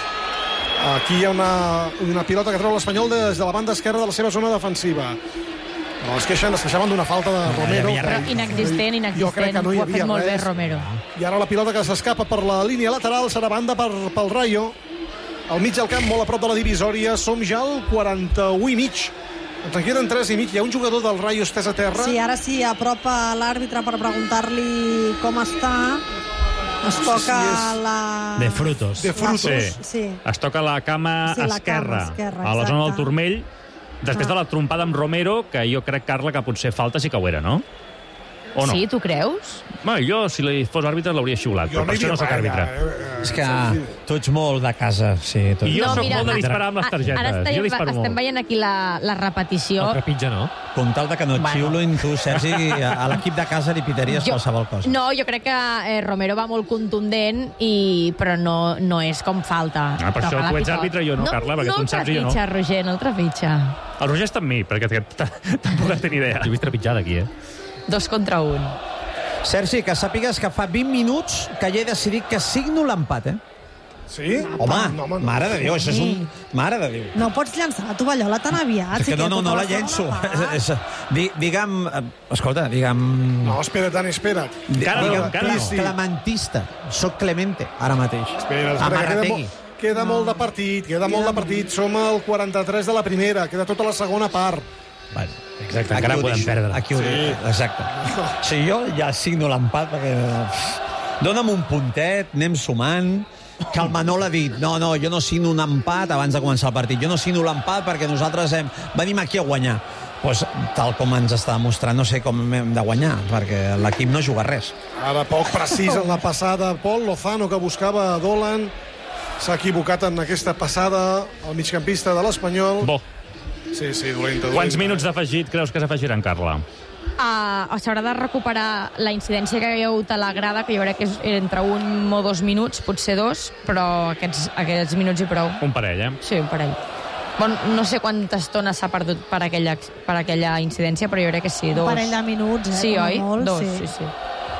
Speaker 5: Aquí hi ha una, una pilota que treu l'Espanyol des de la banda esquerra de la seva zona defensiva. No, es queixen, es queixaven d'una falta de Romero.
Speaker 21: Però inexistent, inexistent.
Speaker 5: Jo crec que no hi
Speaker 21: Ho ha
Speaker 5: havia
Speaker 21: fet molt bé
Speaker 5: res.
Speaker 21: Romero.
Speaker 5: I ara la pilota que s'escapa per la línia lateral serà banda per, pel Rayo. Al mig del camp, molt a prop de la divisòria. Som ja al quaranta-u i mig. Ens en queden tres i mig. Hi ha un jugador del Rayo estès a terra.
Speaker 18: Sí, ara sí, apropa l'àrbitre per preguntar-li com està. Es
Speaker 5: No sé
Speaker 18: toca
Speaker 5: si és-
Speaker 18: la...
Speaker 20: De frutos.
Speaker 5: De frutos.
Speaker 17: Sí.
Speaker 18: Sí.
Speaker 17: Es toca la cama
Speaker 18: Sí, la
Speaker 17: esquerra,
Speaker 18: cama esquerra,
Speaker 17: a la zona del
Speaker 18: exacte.
Speaker 17: turmell, després
Speaker 18: Ah.
Speaker 17: de la trompada amb Romero, que jo crec, Carla, que potser falta sí que ho era, no? O no?
Speaker 21: Sí, tu creus?
Speaker 17: Bueno, jo, si li fos àrbitre, l'hauria xiulat,
Speaker 5: Jo
Speaker 17: però per
Speaker 5: hi
Speaker 17: això no
Speaker 5: havia
Speaker 17: soc àrbitre.
Speaker 5: res, eh,
Speaker 19: És que tu ets molt de casa, sí. Tu...
Speaker 17: I jo
Speaker 21: No,
Speaker 17: sóc
Speaker 21: mira,
Speaker 17: molt de
Speaker 21: a-
Speaker 17: disparar amb les
Speaker 21: a-
Speaker 17: targetes.
Speaker 21: Ara estem,
Speaker 17: jo disparo
Speaker 21: estem
Speaker 17: molt.
Speaker 21: veient aquí la, la repetició.
Speaker 24: El trepitja, no?
Speaker 19: Com tal de que no et
Speaker 21: Bueno.
Speaker 19: xiulin, tu, Sergi, a a l'equip de casa li pitaries qualsevol cosa.
Speaker 21: No, jo crec que eh, Romero va molt contundent, i, però no, no és com falta.
Speaker 17: Ah, per
Speaker 21: Toca
Speaker 17: això
Speaker 21: la
Speaker 17: tu ets
Speaker 21: picota.
Speaker 17: àrbitre i jo no, Carla, perquè
Speaker 21: no
Speaker 17: tu en saps i jo no.
Speaker 21: No el trepitja, Roger, no el trepitja.
Speaker 17: El Roger està amb mi, perquè t- t- tampoc has tenir idea.
Speaker 24: Jo he vist trepitjar d'aquí, eh?
Speaker 21: Dos contra un.
Speaker 19: Sergi, que sàpigues que fa vint minuts que ja he decidit que signo l'empat, eh?
Speaker 5: Sí?
Speaker 19: Home,
Speaker 5: No, home, no.
Speaker 19: mare de Déu, això és un... Mare de Déu.
Speaker 18: No pots llançar la tovallola tan aviat.
Speaker 19: És que
Speaker 18: si
Speaker 19: no, no,
Speaker 18: tota
Speaker 19: no la
Speaker 18: segona
Speaker 19: llenço.
Speaker 18: part.
Speaker 19: És- Di, digue'm... eh, Escolta, digue'm...
Speaker 5: No, espera't, Dani, espera't.
Speaker 17: Encara no,
Speaker 19: digue'm
Speaker 17: encara no.
Speaker 5: sí.
Speaker 19: clementista. Soc Clemente, ara mateix.
Speaker 5: Espera, espera, que queda,
Speaker 19: Amarrategui.
Speaker 5: molt, queda molt de partit, queda molt de partit. Som al quaranta-tres de la primera, queda tota la segona part.
Speaker 19: Bueno,
Speaker 20: Exacte,
Speaker 19: aquí
Speaker 20: encara
Speaker 19: ho
Speaker 20: podem
Speaker 19: deixo,
Speaker 20: perdre.
Speaker 19: Aquí ho
Speaker 5: Sí.
Speaker 19: deixo, exacte. Sí, jo ja signo l'empat perquè... Dóna'm un puntet, anem sumant... Que el Manol ha dit, no, no, jo no signo un empat abans de començar el partit. Jo no signo l'empat perquè nosaltres hem, venim aquí a guanyar. Pues, tal com ens està demostrant, no sé com hem de guanyar, perquè l'equip no juga res.
Speaker 5: Ara poc precís en la passada. Pol Lozano, que buscava Dolan, s'ha equivocat en aquesta passada, el migcampista de l'Espanyol.
Speaker 17: Bo.
Speaker 5: Sí, sí, dolenta, dolenta.
Speaker 17: Quants minuts d'afegit creus que s'afegiran, Carla?
Speaker 21: Uh, S'haurà de recuperar la incidència que hi ha hagut a la grada, que jo crec que és entre un o dos minuts, potser dos, però aquests, aquests minuts i prou.
Speaker 17: Un parell, eh?
Speaker 21: Sí, un parell. Bon, no sé quanta estona s'ha perdut per aquella, per aquella incidència, però jo crec que sí, dos.
Speaker 18: Un parell de minuts, eh?
Speaker 21: Sí,
Speaker 18: com a
Speaker 21: oi?
Speaker 18: molt,
Speaker 21: Dos,
Speaker 18: sí.
Speaker 21: sí, sí.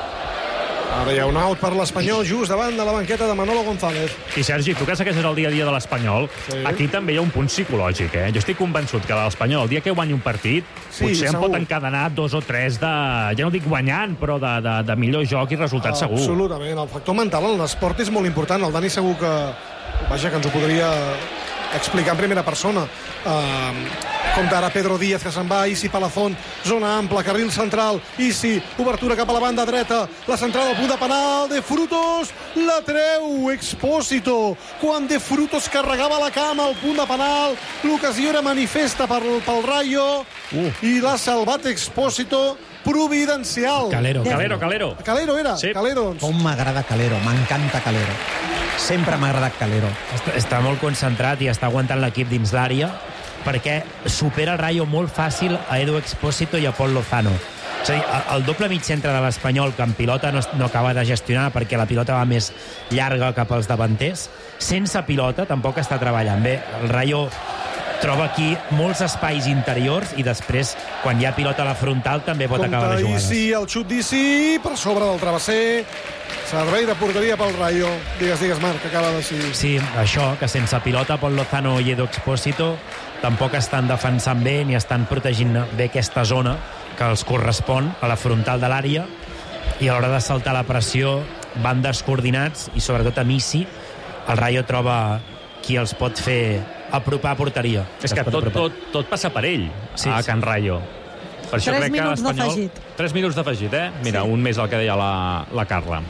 Speaker 5: Ara hi ha un out per l'Espanyol just davant de la banqueta de Manolo González.
Speaker 17: I Sergi, tu que segueixes el dia a dia de l'Espanyol,
Speaker 5: Sí.
Speaker 17: aquí també hi ha un punt psicològic, eh? Jo estic convençut que l'Espanyol, el dia que guanyi un partit,
Speaker 5: Sí,
Speaker 17: potser em
Speaker 5: segur.
Speaker 17: pot encadenar dos o tres de... Ja no dic guanyant, però de, de, de millor joc i resultat segur.
Speaker 5: Absolutament. El factor mental en l'esport és molt important. El Dani segur que... Vaja, que ens ho podria explicar en primera persona. Uh, compte ara Pedro Díaz, que se'n va, Isi Palazón, zona ampla, carril central, Isi, obertura cap a la banda dreta, la centrada al punt de penal, De Frutos, la treu, Expósito, quan De Frutos carregava la cama al punt de penal, l'ocasió era manifesta pel, pel Rayo, uh. i l'ha salvat Expósito, providencial.
Speaker 20: Calero,
Speaker 17: Calero, Calero.
Speaker 5: Calero era,
Speaker 17: Sí.
Speaker 5: Calero, doncs.
Speaker 19: Com m'agrada Calero, m'encanta Calero. Sempre m'ha agradat Calero.
Speaker 20: Està, està molt concentrat i està aguantant l'equip dins l'àrea, perquè supera el Rayo molt fàcil a Edu Expósito i a Pol Lozano. És a dir, el doble mig centre de l'Espanyol, que en pilota no, no acaba de gestionar perquè la pilota va més llarga cap als davanters, sense pilota tampoc està treballant bé. El Rayo troba aquí molts espais interiors i després, quan hi ha pilota a la frontal, també pot acabar les jugades.
Speaker 5: Isi, el xut d'Isi, per sobre del travesser. Servei de porteria pel Rayo. Digues, digues, Marc, que acaba de ser...
Speaker 20: Sí, això, que sense pilota Pol Lozano i Edu Expósito tampoc estan defensant bé ni estan protegint bé aquesta zona que els correspon a la frontal de l'àrea, i a l'hora de saltar la pressió van descoordinats, i sobretot a Isi el Rayo troba qui els pot fer apropar a porteria.
Speaker 17: És que tot, tot, tot passa per ell,
Speaker 20: Sí,
Speaker 17: a
Speaker 20: sí.
Speaker 17: Can Rayo. Per això
Speaker 18: Tres
Speaker 17: crec que
Speaker 18: minuts
Speaker 17: l'Espanyol...
Speaker 18: d'afegit.
Speaker 17: Tres minuts d'afegit, eh? Mira, sí. Un més el que deia la, la Carla.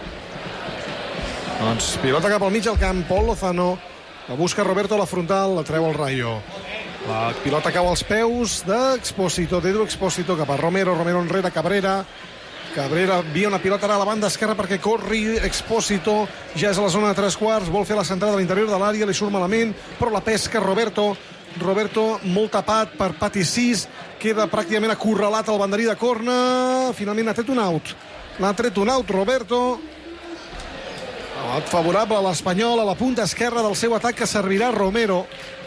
Speaker 5: Doncs pilota cap al mig al camp, Pol Lozano. La busca Roberto a la frontal, la treu el Rayo. La pilota cau als peus d'Expósito, d'Edu Expósito, cap a Romero, Romero enrere, Cabrera. Cabrera envia una pilota ara a la banda esquerra perquè corri Expósito, ja és a la zona de tres quarts, vol fer la centrada a l'interior de l'àrea, li surt malament, però la pesca Roberto. Roberto molt tapat per Pati sis, queda pràcticament acorralat al banderí de corna, finalment ha tret un out. L'ha tret un out Roberto. Out favorable a l'Espanyol, a la punta esquerra del seu atac, que servirà Romero.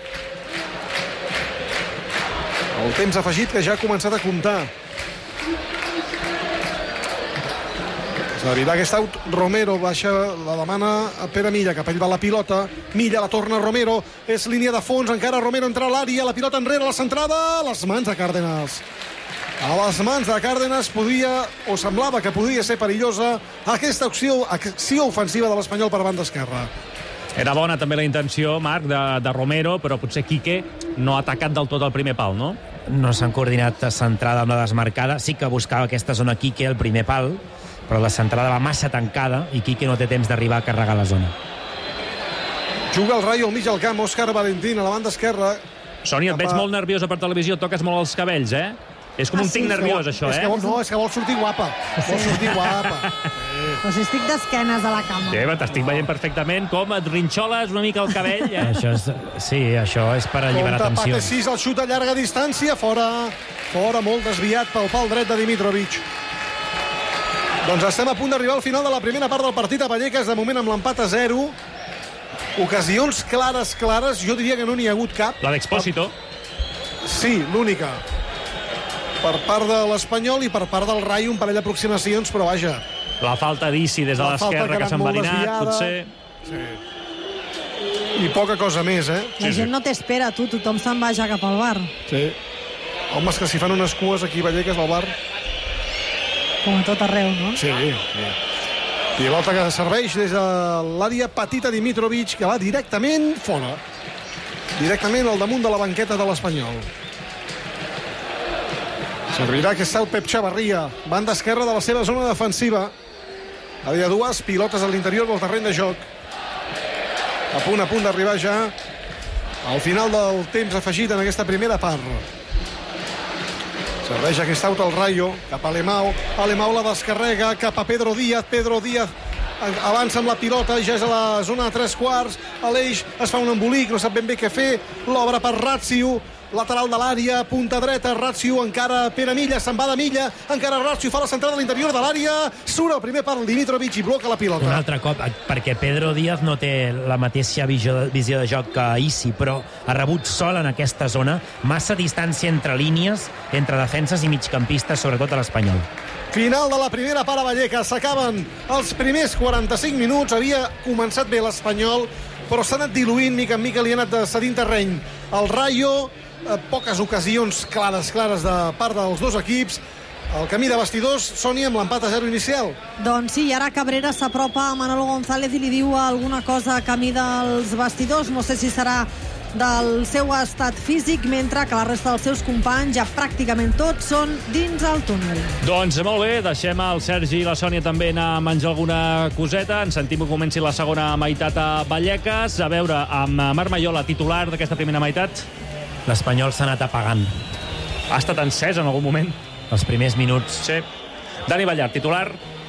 Speaker 5: El temps afegit que ja ha començat a comptar. Servirà aquest out. Romero baixa, la demana a Pere Milla, cap ell va la pilota. Milla la torna a Romero, és línia de fons, encara Romero entra a l'àrea, la pilota enrere, la centrada, a les mans de Cárdenas. A les mans de Cárdenas podia, o semblava que podia ser perillosa, aquesta acció, acció ofensiva de l'Espanyol per banda esquerra.
Speaker 17: Era bona també la intenció, Marc, de, de Romero, però potser Quique no ha atacat del tot el primer pal, no?
Speaker 20: No s'han coordinat centrada amb la desmarcada. Sí que buscava aquesta zona Quique, el primer pal, però la centrada va massa tancada i Quique no té temps d'arribar a carregar la zona.
Speaker 5: Juga el Rayo al mig del camp, Òscar Valentín a la banda esquerra.
Speaker 17: Sònia, et veig molt nerviosa per televisió, toques molt els cabells, eh? És com ah, un tic sí, nerviós, això,
Speaker 5: és
Speaker 17: eh?
Speaker 5: Que vol, no, és que vol sortir guapa. Vol sortir guapa.
Speaker 18: Però si estic d'esquenes a la cama.
Speaker 17: Sí, t'estic veient perfectament com et rinxoles una mica el cabell, eh?
Speaker 20: Això és, sí, això és per alliberar tensió.
Speaker 5: Pate sis, el xut a llarga distància, fora, fora molt desviat pel pal dret de Dimitrovic. Doncs estem a punt d'arribar al final de la primera part del partit a Vallecas, de moment amb l'empat a zero. Ocasions clares, clares, jo diria que no n'hi ha hagut cap.
Speaker 17: La d'Expósito.
Speaker 5: Sí, l'única. Per part de l'Espanyol i per part del Rayo un parell d'aproximacions, però vaja.
Speaker 17: La falta d'Issi des de l'esquerra que s'ha enverinat, potser.
Speaker 5: Sí. I poca cosa més, eh?
Speaker 18: La
Speaker 5: sí,
Speaker 18: gent
Speaker 5: sí.
Speaker 18: no t'espera, tu, tothom se'n va ja cap al bar.
Speaker 5: Sí. Homes que s'hi fan unes cues aquí a Vallecas al bar.
Speaker 18: Com a tot arreu, no?
Speaker 5: Sí, sí. Pilota que serveix des de l'àrea petita Dimitrovic, que va directament fora. Directament al damunt de la banqueta de l'Espanyol. Servirà que està el Pep Chavarria, banda esquerra de la seva zona defensiva. Ha de dues pilotes a l'interior del terreny de joc. A punt a punt d'arribar ja al final del temps afegit en aquesta primera part. Serveix aquest out al Rayo, cap a Alemão. Alemão la descarrega cap a Pedro Díaz. Pedro Díaz avança amb la pilota, ja és a la zona de tres quarts. Aleix es fa un embolic, no sap ben bé què fer. L'obre per Ratziu, lateral de l'àrea, punta dreta, Ratziu, encara Pere Milla, se'n va de Milla, encara Ratziu fa la centrada a l'interior de l'àrea, surt el primer per Dimitrovic i bloca la pilota.
Speaker 20: Un altre cop, perquè Pedro Díaz no té la mateixa visió, visió de joc que Issi, però ha rebut sol en aquesta zona, massa distància entre línies, entre defenses i migcampistes, sobretot a l'Espanyol.
Speaker 5: Final de la primera part a Vallecas, s'acaben els primers quaranta-cinc minuts, havia començat bé l'Espanyol, però s'ha anat diluint, mica en mica li ha anat cedint terreny. El Rayo, eh, poques ocasions clares, clares de part dels dos equips. El camí de vestidors, Sònia, amb l'empat a zero inicial.
Speaker 18: Doncs sí, i ara Cabrera s'apropa a Manolo González i li diu alguna cosa a camí dels vestidors. No sé si serà del seu estat físic, mentre que la resta dels seus companys, ja pràcticament tots, són dins el túnel.
Speaker 17: Doncs molt bé, deixem el Sergi i la Sònia també anar a menjar alguna coseta. Ens sentim que comenci la segona meitat a Vallecas. A veure, amb Marc Mayola, titular d'aquesta primera meitat.
Speaker 20: L'Espanyol s'ha anat apagant.
Speaker 17: Ha estat encès en algun moment.
Speaker 20: Els primers minuts.
Speaker 17: Sí. Dani Ballart, titular.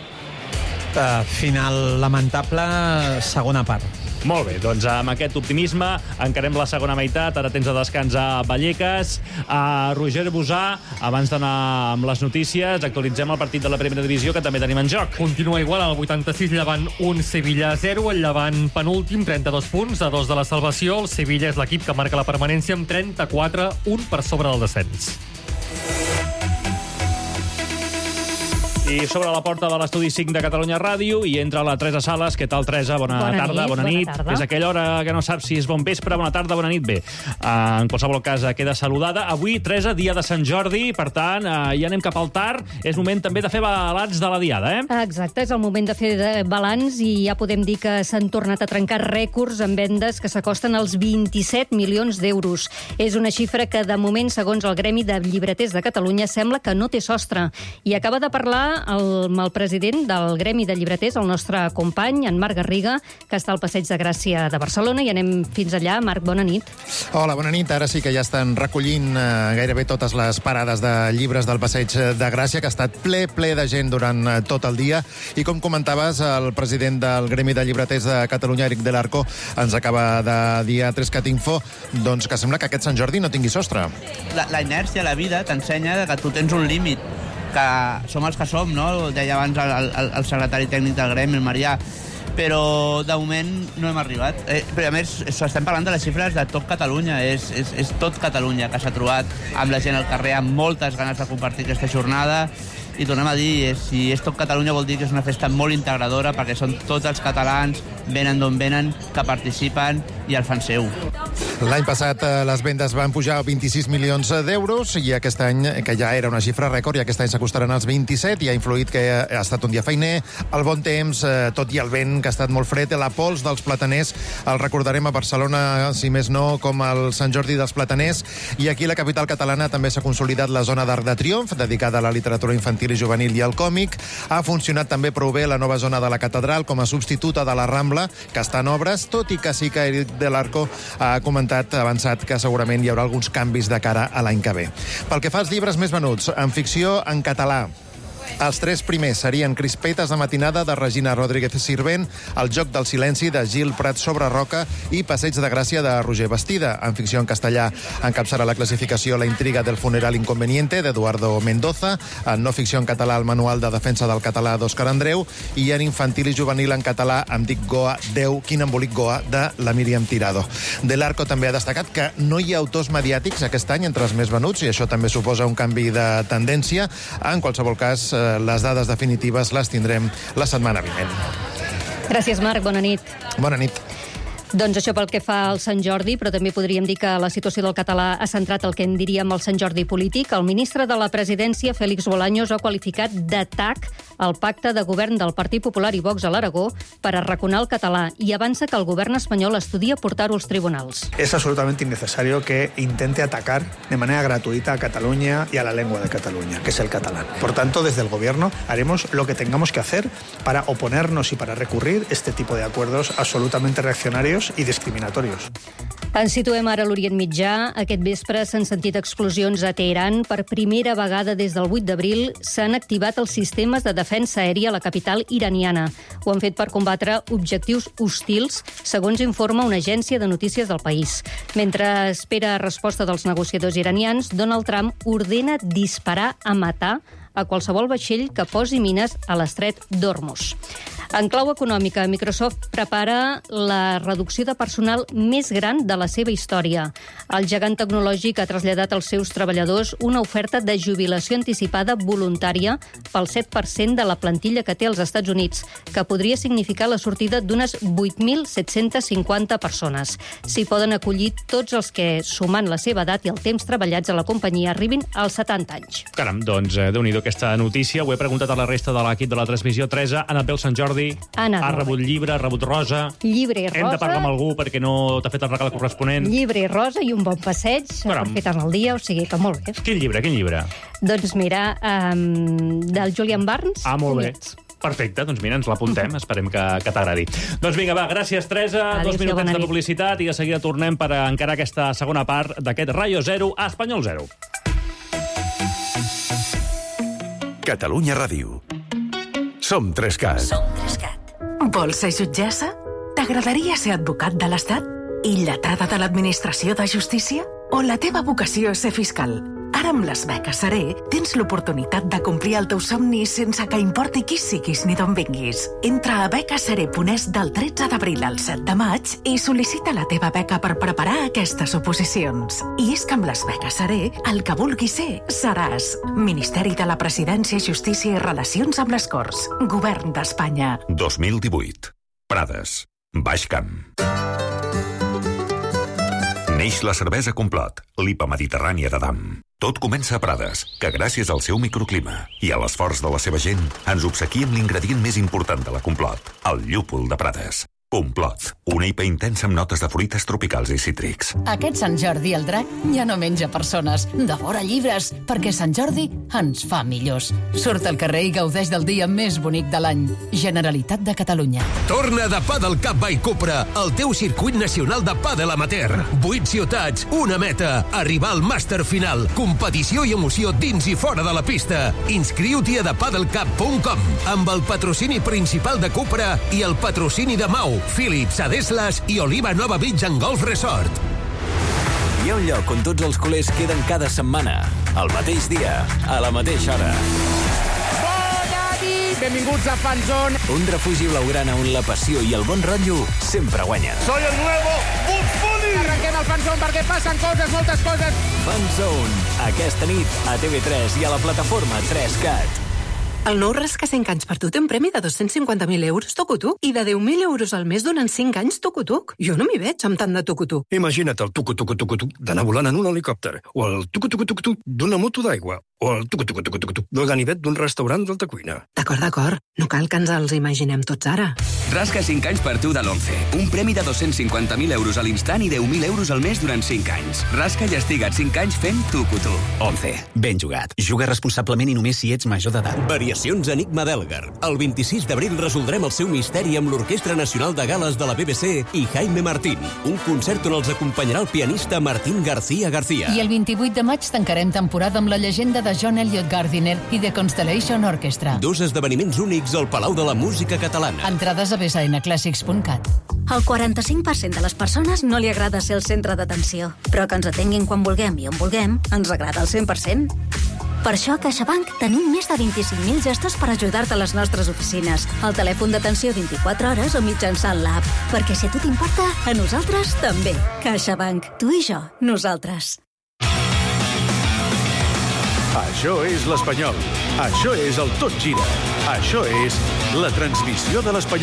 Speaker 19: Uh, final lamentable, segona part.
Speaker 17: Molt bé, doncs amb aquest optimisme encarem la segona meitat. Ara tens de descans a Vallecas. A Roger Busà, abans d'anar amb les notícies, actualitzem el partit de la primera divisió que també tenim en joc.
Speaker 24: Continua igual, al vuitanta-sis Llevant un, Sevilla zero, el Llevant penúltim, trenta-dos punts, a dos de la salvació. El Sevilla és l'equip que marca la permanència amb trenta-quatre, un per sobre del descens.
Speaker 17: I sobre la porta de l'estudi cinc de Catalunya Ràdio i entra la Teresa Sales. Què tal, Teresa? Bona,
Speaker 2: Bona
Speaker 17: tarda,
Speaker 2: nit,
Speaker 17: bona
Speaker 2: bona
Speaker 17: nit.
Speaker 2: tarda.
Speaker 17: És aquella hora que no saps si és bon vespre, bona tarda, bona nit. Bé, uh, en qualsevol cas queda saludada. Avui, Teresa, dia de Sant Jordi, per tant, uh, ja anem cap al tard. És moment també de fer balanç de la diada, eh?
Speaker 2: Exacte, és el moment de fer de balanç i ja podem dir que s'han tornat a trencar rècords en vendes que s'acosten als vint-i-set milions d'euros. És una xifra que, de moment, segons el Gremi de Llibreters de Catalunya, sembla que no té sostre. I acaba de parlar el, el president del Gremi de Llibreters, el nostre company, en Marc Garriga, que està al Passeig de Gràcia de Barcelona, i anem fins allà. Marc, bona nit.
Speaker 3: Hola, bona nit. Ara sí que ja estan recollint eh, gairebé totes les parades de llibres del Passeig de Gràcia, que ha estat ple, ple de gent durant eh, tot el dia. I com comentaves, el president del Gremi de Llibreters de Catalunya, Eric Del Arco, ens acaba de dir a Trescat Info doncs, que sembla que aquest Sant Jordi no tingui sostre.
Speaker 4: La, la inèrcia, la vida, t'ensenya que tu tens un límit, que som els que som, no? Ho deia abans el, el, el secretari tècnic del Gremi, el Marià, però de moment no hem arribat. Eh, però a més, estem parlant de les xifres de tot Catalunya, és, és, és tot Catalunya que s'ha trobat amb la gent al carrer, amb moltes ganes de compartir aquesta jornada, i tornem a dir, eh, si és tot Catalunya vol dir que és una festa molt integradora, perquè són tots els catalans, venen d'on venen, que participen i el fan seu.
Speaker 3: L'any passat eh, les vendes van pujar a vint-i-sis milions d'euros i aquest any, que ja era una xifra rècord, i aquest any s'acostaran als vint-i-set, i ha influït que ha estat un dia feiner, el bon temps, eh, tot i el vent, que ha estat molt fred, la pols dels plataners, el recordarem a Barcelona, si més no, com el Sant Jordi dels plataners, i aquí a la capital catalana també s'ha consolidat la zona d'Arc de Triomf, dedicada a la literatura infantil i juvenil i al còmic. Ha funcionat també prou bé la nova zona de la catedral com a substituta de la Rambla, que està en obres, tot i que sí que Eric Del Arco ha comentat, ha avançat, que segurament hi haurà alguns canvis de cara a l'any que ve. Pel que fa als llibres més venuts, en ficció en català, els tres primers serien Crispetes de matinada, de Regina Rodríguez Sirvent, El joc del silenci, de Gil Prat sobre Roca, i Passeig de Gràcia, de Roger Bastida. En ficció en castellà encapçarà la classificació La intriga del funeral inconveniente, d'Eduardo Mendoza. En no ficció en català, El manual de defensa del català, d'Òscar Andreu. I en infantil i juvenil en català, Em dic Goa, Déu, quin embolic Goa, de la Míriam Tirado. Del Arco també ha destacat que no hi ha autors mediàtics aquest any entre els més venuts, i això també suposa un canvi de tendència. En qualsevol cas, les dades definitives les tindrem la setmana vinent.
Speaker 2: Gràcies, Marc. Bona nit.
Speaker 3: Bona nit.
Speaker 2: Doncs això pel que fa al Sant Jordi, però també podríem dir que la situació del català ha centrat el que en diríem el Sant Jordi polític. El ministre de la Presidència, Félix Bolaños, ha qualificat d'atac el pacte de govern del Partit Popular i Vox a l'Aragó per arraconar el català, i avança que el govern espanyol estudia portar-ho als tribunals.
Speaker 6: Es absolutamente innecesario que intente atacar de manera gratuita a Cataluña y a la lengua de Cataluña, que es el catalán. Por tanto, desde el gobierno haremos lo que tengamos que hacer para oponernos y para recurrir este tipo de acuerdos absolutamente reaccionarios i discriminatorios.
Speaker 2: Ens situem ara a l'Orient Mitjà. Aquest vespre s'han sentit explosions a Teheran. Per primera vegada des del vuit d'abril s'han activat els sistemes de defensa aèria a la capital iraniana. Ho han fet per combatre objectius hostils, segons informa una agència de notícies del país. Mentre espera resposta dels negociadors iranians, Donald Trump ordena disparar a matar a qualsevol vaixell que posi mines a l'estret d'Hormuz. En clau econòmica, Microsoft prepara la reducció de personal més gran de la seva història. El gegant tecnològic ha traslladat als seus treballadors una oferta de jubilació anticipada voluntària pel set per cent de la plantilla que té als Estats Units, que podria significar la sortida d'unes vuit mil set-cents cinquanta persones. S'hi poden acollir tots els que, sumant la seva edat i el temps treballats a la companyia, arribin als setanta anys.
Speaker 17: Caram, doncs, eh, Déu-n'hi-do aquesta notícia. Ho he preguntat a la resta de l'equip de la transmissió. Teresa, ha anat bé el Sant Jordi?
Speaker 2: Ha anat
Speaker 17: ha
Speaker 2: molt
Speaker 17: rebut llibre, ha rebut rosa.
Speaker 2: Llibre i rosa.
Speaker 17: Hem de parlar amb algú perquè no t'ha fet el regal corresponent.
Speaker 2: Llibre i rosa i un bon passeig,
Speaker 17: Caram.
Speaker 2: fet en el dia, o sigui que molt bé.
Speaker 17: Quin llibre, quin llibre?
Speaker 2: Doncs mira, um, del Julian Barnes.
Speaker 17: Ah, molt bé. Perfecte, doncs mira, ens l'apuntem. Esperem que, que t'agradi. Doncs vinga, va, gràcies, Teresa.
Speaker 2: Adéu,
Speaker 17: Dos minutets
Speaker 2: bona
Speaker 17: de
Speaker 2: nit.
Speaker 17: publicitat i de seguida tornem per encarar aquesta segona part d'aquest Rayo Zero a Espanyol Zero.
Speaker 11: Catalunya Ràdio. Som Trescat.
Speaker 25: Som Trescat. Vols ser jutgessa? T'agradaria ser advocat de l'Estat? I lletrada de l'Administració de Justícia? O la teva vocació és ser fiscal? Ara amb les beques Seré tens l'oportunitat de complir el teu somni sense que importi qui siguis ni d'on vinguis. Entra a beques seré punt es del tretze d'abril al set de maig i sol·licita la teva beca per preparar aquestes oposicions. I és que amb les beques Seré, el que vulguis ser, seràs. Ministeri de la Presidència, Justícia i Relacions amb les Corts. Govern d'Espanya.
Speaker 16: dos mil divuit. Prades. Baix Camp. Neix la cervesa Complot, l'I P A mediterrània de Damm. Tot comença a Prades, que gràcies al seu microclima i a l'esforç de la seva gent ens obsequia amb l'ingredient més important de la Complot, el llúpol de Prades. Complot, una I P A intensa amb notes de fruites tropicals i cítrics.
Speaker 15: Aquest Sant Jordi el drac ja no menja persones, devora llibres, perquè Sant Jordi ens fa millors. Surt al carrer i gaudeix del dia més bonic de l'any. Generalitat de Catalunya.
Speaker 11: Torna de Padel Cup by Cupra, el teu circuit nacional de pàdel amateur. Vuit ciutats, una meta, arribar al màster final. Competició i emoció dins i fora de la pista. Inscriu-t'hi a the padel cup punt com amb el patrocini principal de Cupra i el patrocini de Mau, Philips, Adeslas i Oliva Nova Beach and Golf Resort.
Speaker 7: Hi ha un lloc on tots els culers queden cada setmana, al mateix dia, a la mateixa hora.
Speaker 8: Bona nit! Benvinguts a Fanzone.
Speaker 7: Un refugi blaugrana on la passió i el bon rotllo sempre guanyen.
Speaker 8: Soy el nuevo Bugs Bunny! Arrenquem el Fanzone perquè passen coses, moltes coses.
Speaker 7: Fanzone, aquesta nit a T V tres i a la plataforma tres cat.
Speaker 9: El nou Rasca cinc anys per tu té un premi de dos-cents cinquanta mil euros tucutuc i de deu mil euros al mes durant cinc anys tucutuc. Jo no m'hi veig amb tant de tucutuc.
Speaker 12: Imagina't el tucutucutucutuc d'anar volant en un helicòpter, o el tucutucutucutuc d'una moto d'aigua, o el tucutucutucutuc del ganivet d'un restaurant d'alta cuina.
Speaker 9: D'acord, d'acord. No cal que ens els imaginem tots ara.
Speaker 13: Rasca cinc anys per tu de l'Once. Un premi de dos-cents cinquanta mil euros a l'instant i deu mil euros al mes durant cinc anys. Rasca i estiga't cinc anys fent tucutu.
Speaker 7: Once. Ben jugat. Juga responsablement i només si ets major d'edat.
Speaker 26: Variacions Enigma d'Elgar. El vint-i-sis d'abril resoldrem el seu misteri amb l'Orquestra Nacional de Gales de la B B C i Jaime Martín. Un concert on els acompanyarà el pianista Martín García García.
Speaker 15: I el vint-i-vuit de maig tancarem temporada amb la llegenda de John Elliot Gardiner i The Constellation Orchestra.
Speaker 26: Dos esdeveniments únics al Palau de la Música Catalana.
Speaker 15: Entrades a b s n classics punt cat.
Speaker 27: El quaranta-cinc per cent de les persones no li agrada ser el centre d'atenció, però que ens atenguin quan vulguem i on vulguem ens agrada el cent per cent. Per això a CaixaBank tenim més de vint-i-cinc mil gestors per ajudar-te a les nostres oficines, al telèfon d'atenció vint-i-quatre hores o mitjançant l'app. Perquè si a tu t'importa, a nosaltres també. CaixaBank. Tu i jo. Nosaltres.
Speaker 28: Això és l'Espanyol. Això és el Tot Gira. Això és la transmissió de l'Espanyol.